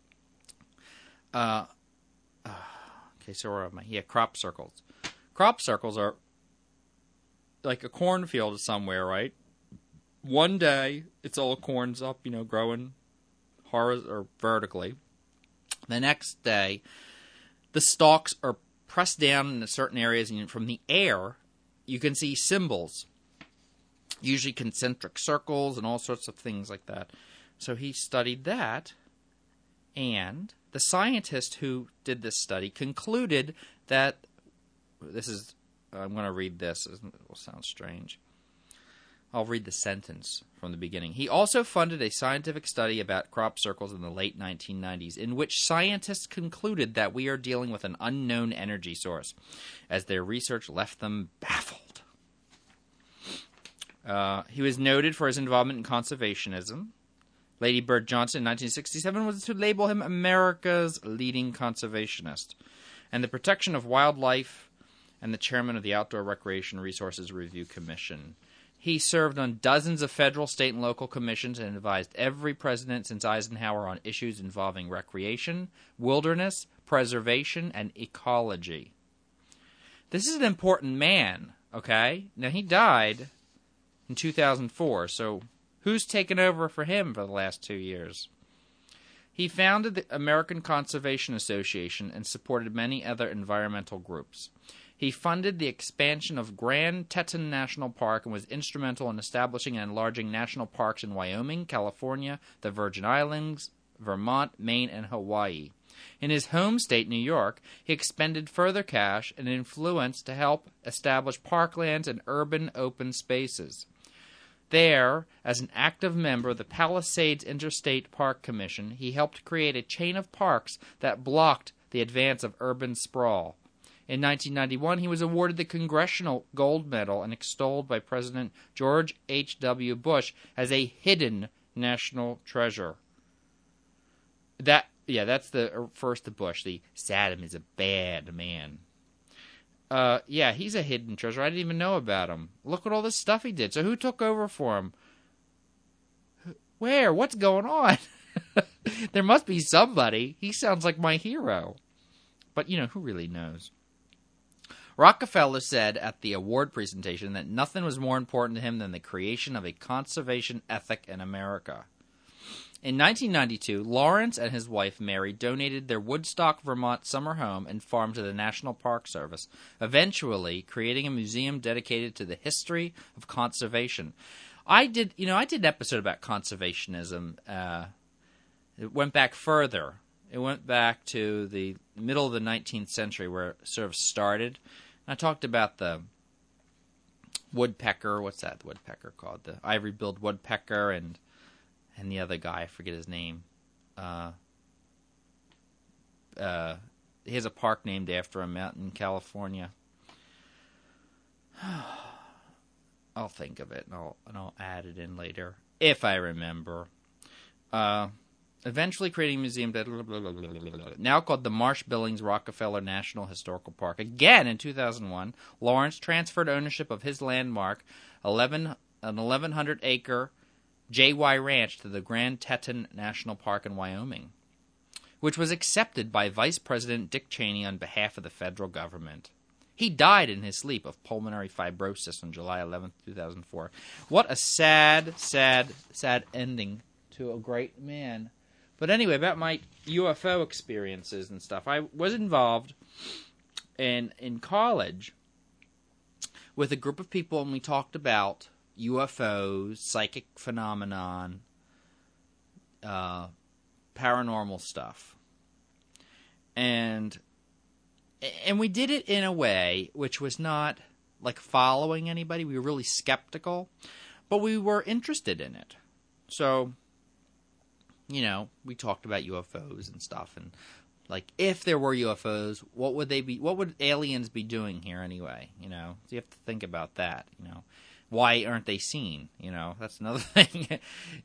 Uh, uh, okay, so where am I? Yeah, crop circles. Crop circles are like a cornfield somewhere, right? One day, it's all corns up, you know, growing horiz- or vertically. The next day, the stalks are pressed down in certain areas, and from the air, you can see symbols, usually concentric circles and all sorts of things like that. So he studied that, and the scientist who did this study concluded that, this is, I'm going to read this, it will sound strange. I'll read the sentence from the beginning. He also funded a scientific study about crop circles in the late nineteen nineties, in which scientists concluded that we are dealing with an unknown energy source, as their research left them baffled. Uh, he was noted for his involvement in conservationism. Lady Bird Johnson in nineteen sixty-seven was to label him America's leading conservationist, and the protection of wildlife, and the chairman of the Outdoor Recreation Resources Review Commission. He served on dozens of federal, state, and local commissions and advised every president since Eisenhower on issues involving recreation, wilderness, preservation, and ecology. This is an important man, okay? Now, he died in two thousand four, so who's taken over for him for the last two years? He founded the American Conservation Association and supported many other environmental groups. He funded the expansion of Grand Teton National Park and was instrumental in establishing and enlarging national parks in Wyoming, California, the Virgin Islands, Vermont, Maine, and Hawaii. In his home state, New York, he expended further cash and influence to help establish parklands and urban open spaces. There, as an active member of the Palisades Interstate Park Commission, he helped create a chain of parks that blocked the advance of urban sprawl. In nineteen ninety-one, he was awarded the Congressional Gold Medal and extolled by President George H W. Bush as a hidden national treasure. That, yeah, that's the first to Bush. The Saddam is a bad man. Uh, yeah, he's a hidden treasure. I didn't even know about him. Look at all this stuff he did. So who took over for him? Where? What's going on? There must be somebody. He sounds like my hero. But, you know, who really knows? Rockefeller said at the award presentation that nothing was more important to him than the creation of a conservation ethic in America. In nineteen ninety-two, Lawrence and his wife Mary donated their Woodstock, Vermont summer home and farm to the National Park Service, eventually creating a museum dedicated to the history of conservation. I did, you know, I did an episode about conservationism. Uh, it went back further. It went back to the middle of the nineteenth century where it sort of started. I talked about the woodpecker. What's that woodpecker called? The ivory-billed woodpecker and and the other guy. I forget his name. Uh, uh, he has a park named after him out in California. I'll think of it and I'll and I'll add it in later if I remember. Uh, eventually creating a museum blah, blah, blah, blah, blah, blah, now called the Marsh Billings Rockefeller National Historical Park. Again in two thousand one, Lawrence transferred ownership of his landmark, eleven an eleven hundred acre J Y Ranch, to the Grand Teton National Park in Wyoming, which was accepted by Vice President Dick Cheney on behalf of the federal government. He died in his sleep of pulmonary fibrosis on July eleventh, two thousand four. What a sad, sad, sad ending to a great man. But anyway, about my U F O experiences and stuff. I was involved in in college with a group of people, and we talked about U F Os, psychic phenomenon, uh, paranormal stuff. And and we did it in a way which was not like following anybody. We were really skeptical, but we were interested in it. So, you know, we talked about U F Os and stuff, and like, if there were U F Os, what would they be? What would aliens be doing here anyway? You know, so you have to think about that. You know, why aren't they seen? You know, that's another thing.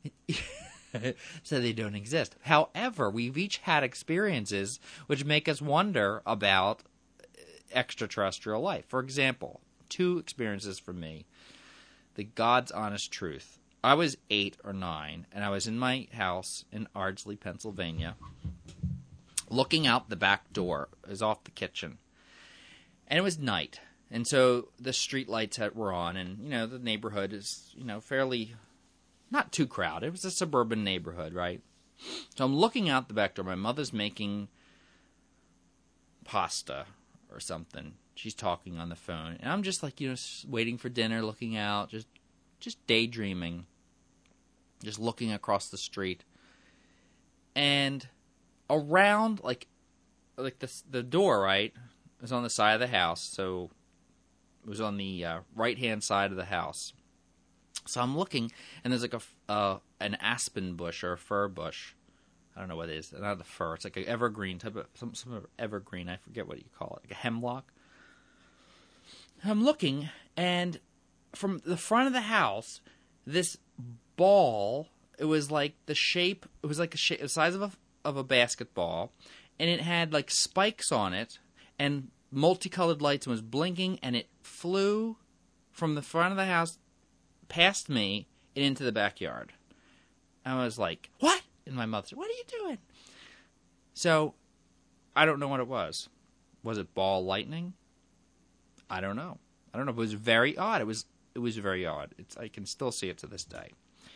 So they don't exist. However, we've each had experiences which make us wonder about extraterrestrial life. For example, two experiences for me. The God's honest truth. I was eight or nine, and I was in my house in Ardsley, Pennsylvania, looking out the back door. It was off the kitchen. And it was night. And so the street lights were on, and, you know, the neighborhood is, you know, fairly, not too crowded. It was a suburban neighborhood, right? So I'm looking out the back door. My mother's making pasta or something. She's talking on the phone. And I'm just like, you know, waiting for dinner, looking out, just just daydreaming, just looking across the street. And around, like, like the, the door, right, was on the side of the house. So it was on the uh, right-hand side of the house. So I'm looking, and there's like a, uh, an aspen bush or a fir bush. I don't know what it is. Not the fir. It's like an evergreen type of, some, some of evergreen. I forget what you call it. Like a hemlock. I'm looking, and from the front of the house, this ball, it was like the shape, it was like a shape, the size of a, of a basketball, and it had like spikes on it, and multicolored lights, and was blinking, and it flew from the front of the house past me and into the backyard. I was like, what? And my mother said, what are you doing? So, I don't know what it was. Was it ball lightning? I don't know. I don't know. It was very odd. It was it was very odd. It's, I can still see it to this day.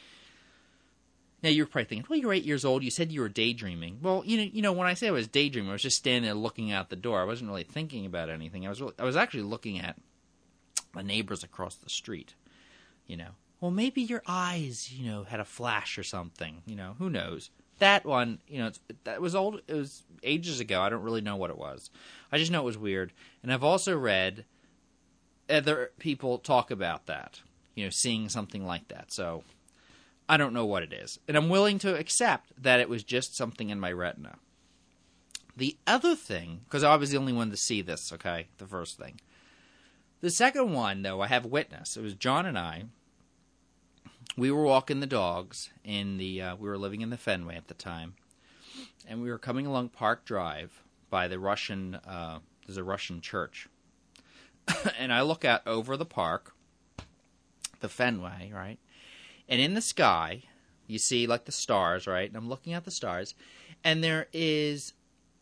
Now, you're probably thinking, well, you're eight years old. You said you were daydreaming. Well, you know, you know, when I say I was daydreaming, I was just standing there looking out the door. I wasn't really thinking about anything. I was really, I was actually looking at the neighbors across the street, you know. Well, maybe your eyes, you know, had a flash or something. You know, who knows? That one, you know, it's, that was old. It was ages ago. I don't really know what it was. I just know it was weird. And I've also read other people talk about that, you know, seeing something like that. So I don't know what it is. And I'm willing to accept that it was just something in my retina. The other thing, because I was the only one to see this, okay, the first thing. The second one, though, I have witness. It was John and I. We were walking the dogs in the, uh, we were living in the Fenway at the time, and we were coming along Park Drive by the Russian, uh, there's a Russian church. And I look out over the park, the Fenway, right? And in the sky, you see like the stars, right? And I'm looking at the stars, and there is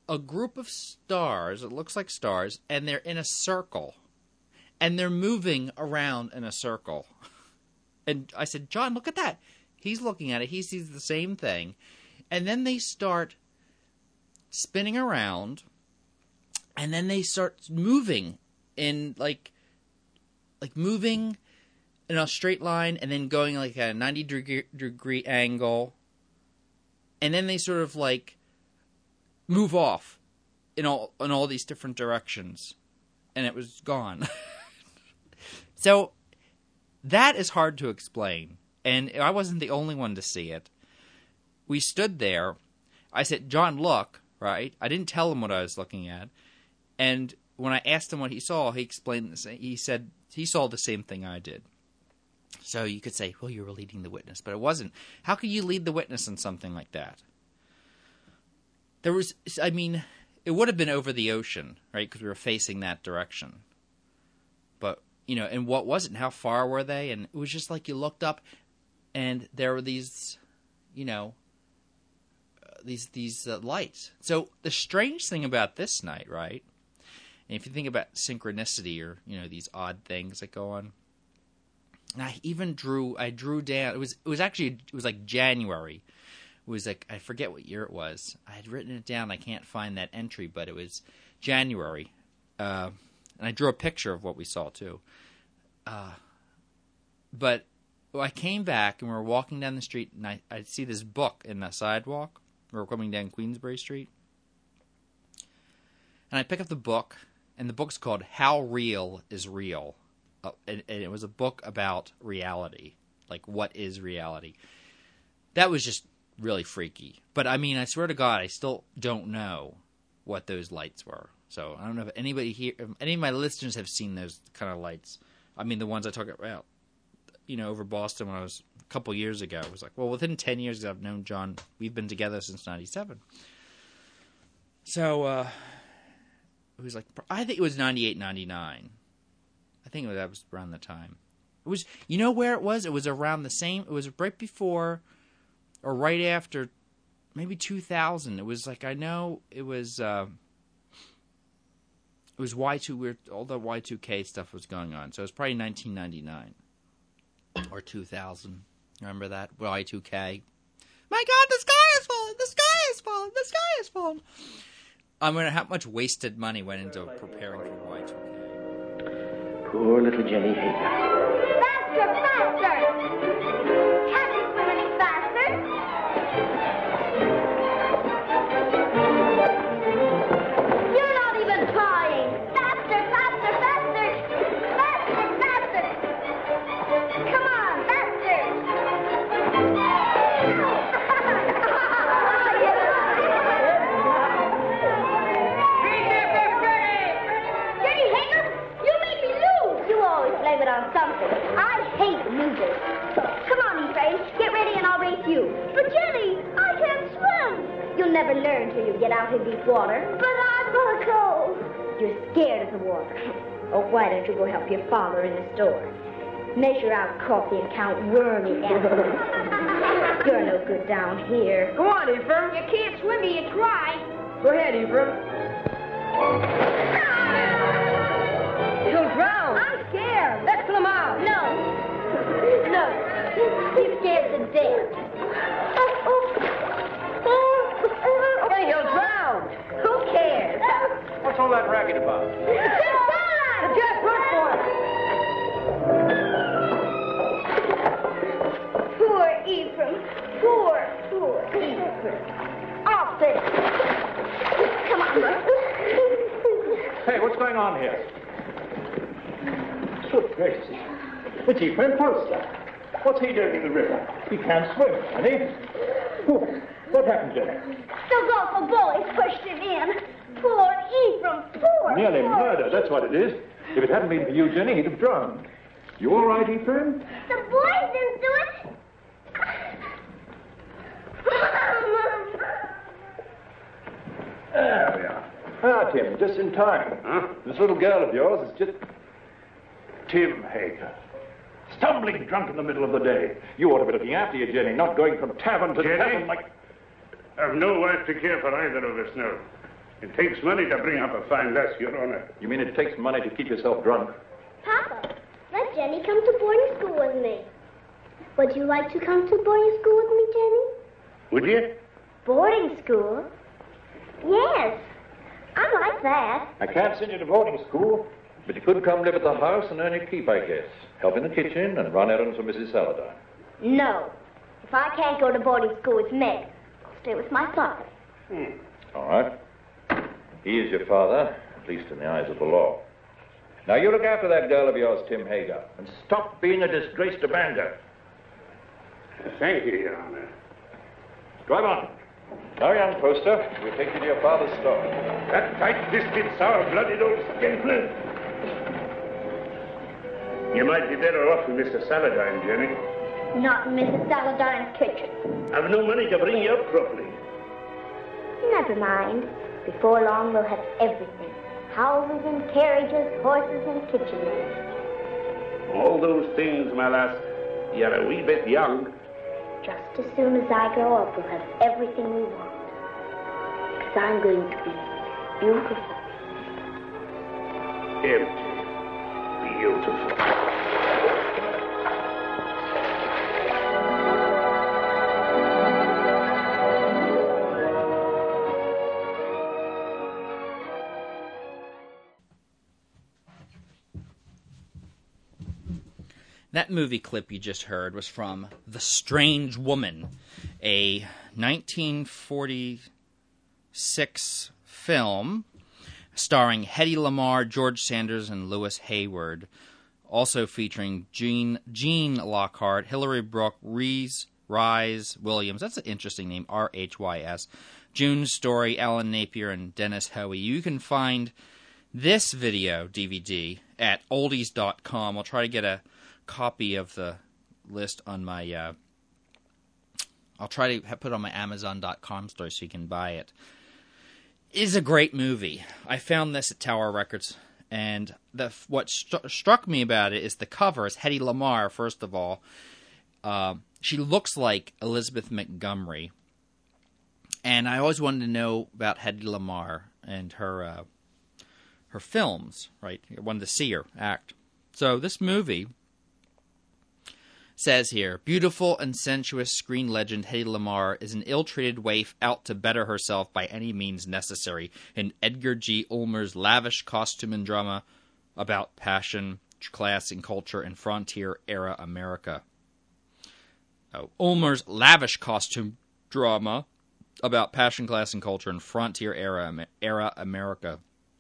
a group of stars, it looks like stars, and they're in a circle. And they're moving around in a circle. And I said, John, look at that. He's looking at it. He sees the same thing. And then they start spinning around. And then they start moving in like, like moving in a straight line and then going like at a ninety degree, degree angle. And then they sort of like move off in all in all these different directions. And it was gone. So that is hard to explain. And I wasn't the only one to see it. We stood there. I said, John, look, right? I didn't tell him what I was looking at. And when I asked him what he saw, he explained the same. He said he saw the same thing I did. So you could say, well, you were leading the witness. But it wasn't. How could you lead the witness in something like that? There was, I mean, it would have been over the ocean, right? Because we were facing that direction. But, you know, and what was it? And how far were they? And it was just like you looked up and there were these, you know, uh, these these uh, lights. So the strange thing about this night, right? And if you think about synchronicity or, you know, these odd things that go on. And I even drew, I drew down, it was, it was actually, it was like January. It was like, I forget what year it was. I had written it down. I can't find that entry, but it was January. Uh, and I drew a picture of what we saw, too. Uh, but I came back, and we were walking down the street, and I, I see this book in the sidewalk. We were coming down Queensbury Street. And I pick up the book, and the book's called How Real is Real. Uh, and, and it was a book about reality. Like, what is reality? That was just really freaky. But, I mean, I swear to God, I still don't know what those lights were. So, I don't know if anybody here, if any of my listeners have seen those kind of lights. I mean, the ones I talk about, you know, over Boston when I was a couple years ago. It was like, well, within ten years I've known John. We've been together since ninety-seven. So, uh, it was like, I think it was ninety-eight, ninety-nine. I think that was around the time. It was, you know where it was? It was around the same, it was right before or right after, maybe two thousand. It was like, I know it was, uh, it was Y two, weird, all the Y two K stuff was going on. So it was probably nineteen ninety-nine or two thousand. Remember that? Y two K. My God, the sky is falling! The sky is falling! The sky is falling! I mean, how much wasted money went into preparing for Y two K? Poor little Jenny Hager. Faster, faster! Can't you swim any faster? You're not even trying. Faster, faster, faster! Faster, faster! Come on, faster! Jenny Hager, you made me lose! You always blame it on something. I hate losers. Come on, Ephraim, get ready and I'll race you. But Jenny, I can't swim. You'll never learn till you get out in deep water. But I'm gonna go. You're scared of the water. Oh, why don't you go help your father in the store? Measure out coffee and count wormy apples. You're no good down here. Go on, Ephraim. You can't swim till you try. Go ahead, Ephraim. He'll drown. I'm scared. Let's pull him out. No. No. He's scared to death. Hey, he'll drown. Who cares? What's all that racket about? The jet run for it. Poor Ephraim. Poor, poor Ephraim. Off there. Come on, Murph. Hey, what's going on here? Good gracious. It's Ephraim Polster. What's he doing in the river? He can't swim, can he? Oh, what happened, Jenny? Those awful bullies pushed him in. Poor Ephraim. Poor. Nearly poor. murder, that's what it is. If it hadn't been for you, Jenny, he'd have drowned. You all right, Ephraim? The boys didn't do it. There we are. Ah, Tim, just in time. Huh? This little girl of yours is just... Tim Hager. Stumbling drunk in the middle of the day. You ought to be looking after you, Jenny, not going from tavern to Jenny? tavern like... I've no wife to care for either of us now. It takes money to bring up a fine lass, Your Honor. You mean it takes money to keep yourself drunk? Papa, let Jenny come to boarding school with me. Would you like to come to boarding school with me, Jenny? Would you? Boarding school? Yes, I like that. I can't send you to boarding school, but you could come live at the house and earn your keep, I guess. Help in the kitchen and run errands for Missus Saladine. No. If I can't go to boarding school with Meg, I'll stay with my father. Hmm. All right. He is your father, at least in the eyes of the law. Now, you look after that girl of yours, Tim Hager, and stop being a disgrace to Bangor. Thank you, Your Honor. Drive on. Now, young poster, we'll take you to your father's store. That tight biscuit's our blooded old skinflint. You might be better off with Mister Saladine, Jenny. Not in Missus Saladine's kitchen. I've no money to bring you up properly. Never mind. Before long, we'll have everything. Houses and carriages, horses and kitchenwares. All those things, my lass, you're a wee bit young. Just as soon as I grow up, we'll have everything we want. Because I'm going to be beautiful. Empty. Beautiful. That movie clip you just heard was from The Strange Woman, a nineteen forty-six film starring Hedy Lamarr, George Sanders, and Lewis Hayward, also featuring Jean, Jean Lockhart, Hilary Brooke, Rhys, Rhys Williams, that's an interesting name, R H Y S, June Story, Alan Napier, and Dennis Hoey. You can find this video D V D at oldies dot com. I'll try to get a copy of the list on my uh, I'll try to put it on my amazon dot com store so you can buy it. It is a great movie. I found this at Tower Records, and the what st- struck me about it is the cover is Hedy Lamarr. First of all, uh, she looks like Elizabeth Montgomery, and I always wanted to know about Hedy Lamarr and her uh, her films. Right, I wanted to see her act. So this movie says here, beautiful and sensuous screen legend Hedy Lamarr is an ill-treated waif out to better herself by any means necessary in Edgar G. Ulmer's lavish costume and drama about passion, class, and culture in frontier-era America. Oh, Ulmer's lavish costume drama about passion, class, and culture in frontier-era era America.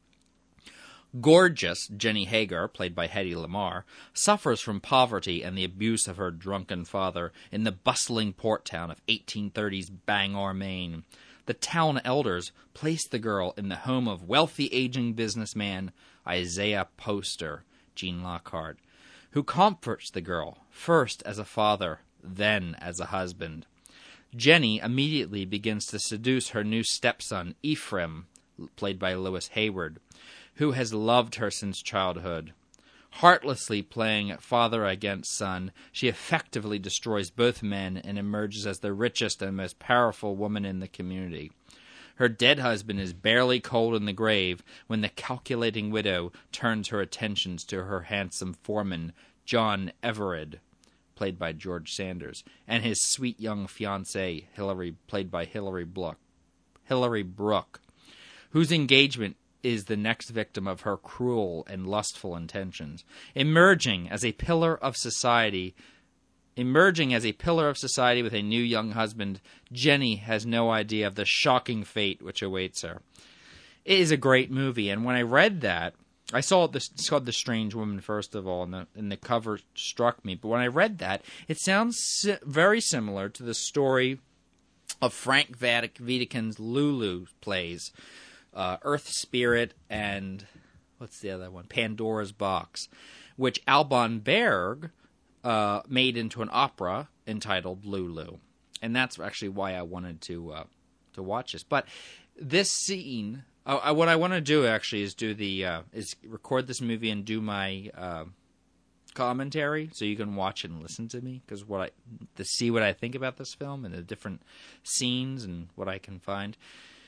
Gorgeous Jenny Hager, played by Hedy Lamarr, suffers from poverty and the abuse of her drunken father in the bustling port town of eighteen thirties Bangor, Maine. The town elders place the girl in the home of wealthy aging businessman Isaiah Poster, Jean Lockhart, who comforts the girl, first as a father, then as a husband. Jenny immediately begins to seduce her new stepson, Ephraim, played by Lewis Hayward, who has loved her since childhood. Heartlessly playing father against son, she effectively destroys both men and emerges as the richest and most powerful woman in the community. Her dead husband is barely cold in the grave when the calculating widow turns her attentions to her handsome foreman, John Everard, played by George Sanders, and his sweet young fiancée, Hilary, played by Hilary Brooke, Hilary Brooke, whose engagement is the next victim of her cruel and lustful intentions. Emerging as a pillar of society, emerging as a pillar of society with a new young husband, Jenny has no idea of the shocking fate which awaits her. It is a great movie, and when I read that, I saw this, it's called The Strange Woman, first of all, and the, and the cover struck me. But when I read that, it sounds si- very similar to the story of Frank Wiedekind's Lulu plays, Uh, Earth Spirit, and what's the other one? Pandora's Box, which Alban Berg uh, made into an opera entitled Lulu, and that's actually why I wanted to uh, to watch this. But this scene, uh, I, what I want to do actually is do the uh, is record this movie and do my uh, commentary, so you can watch and listen to me, because what I to see what I think about this film and the different scenes and what I can find.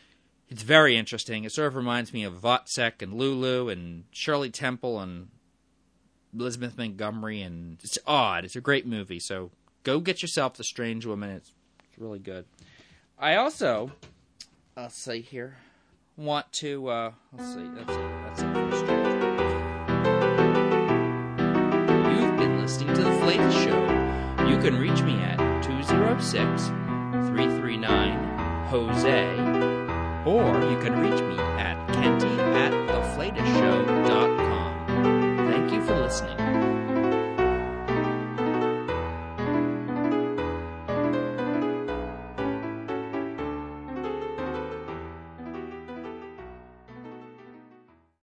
It's very interesting. It sort of reminds me of Votsek and Lulu and Shirley Temple and Elizabeth Montgomery, and it's odd. It's a great movie, so go get yourself The Strange Woman. It's, it's really good. I also, I'll say here, want to, uh, let's see, let's see, that's it for Strange Woman. You've been listening to The Flatus Show. You can reach me at two oh six, three three nine, Jose, or you can reach me at Kenty at the flatus show dot com. Thank you for listening.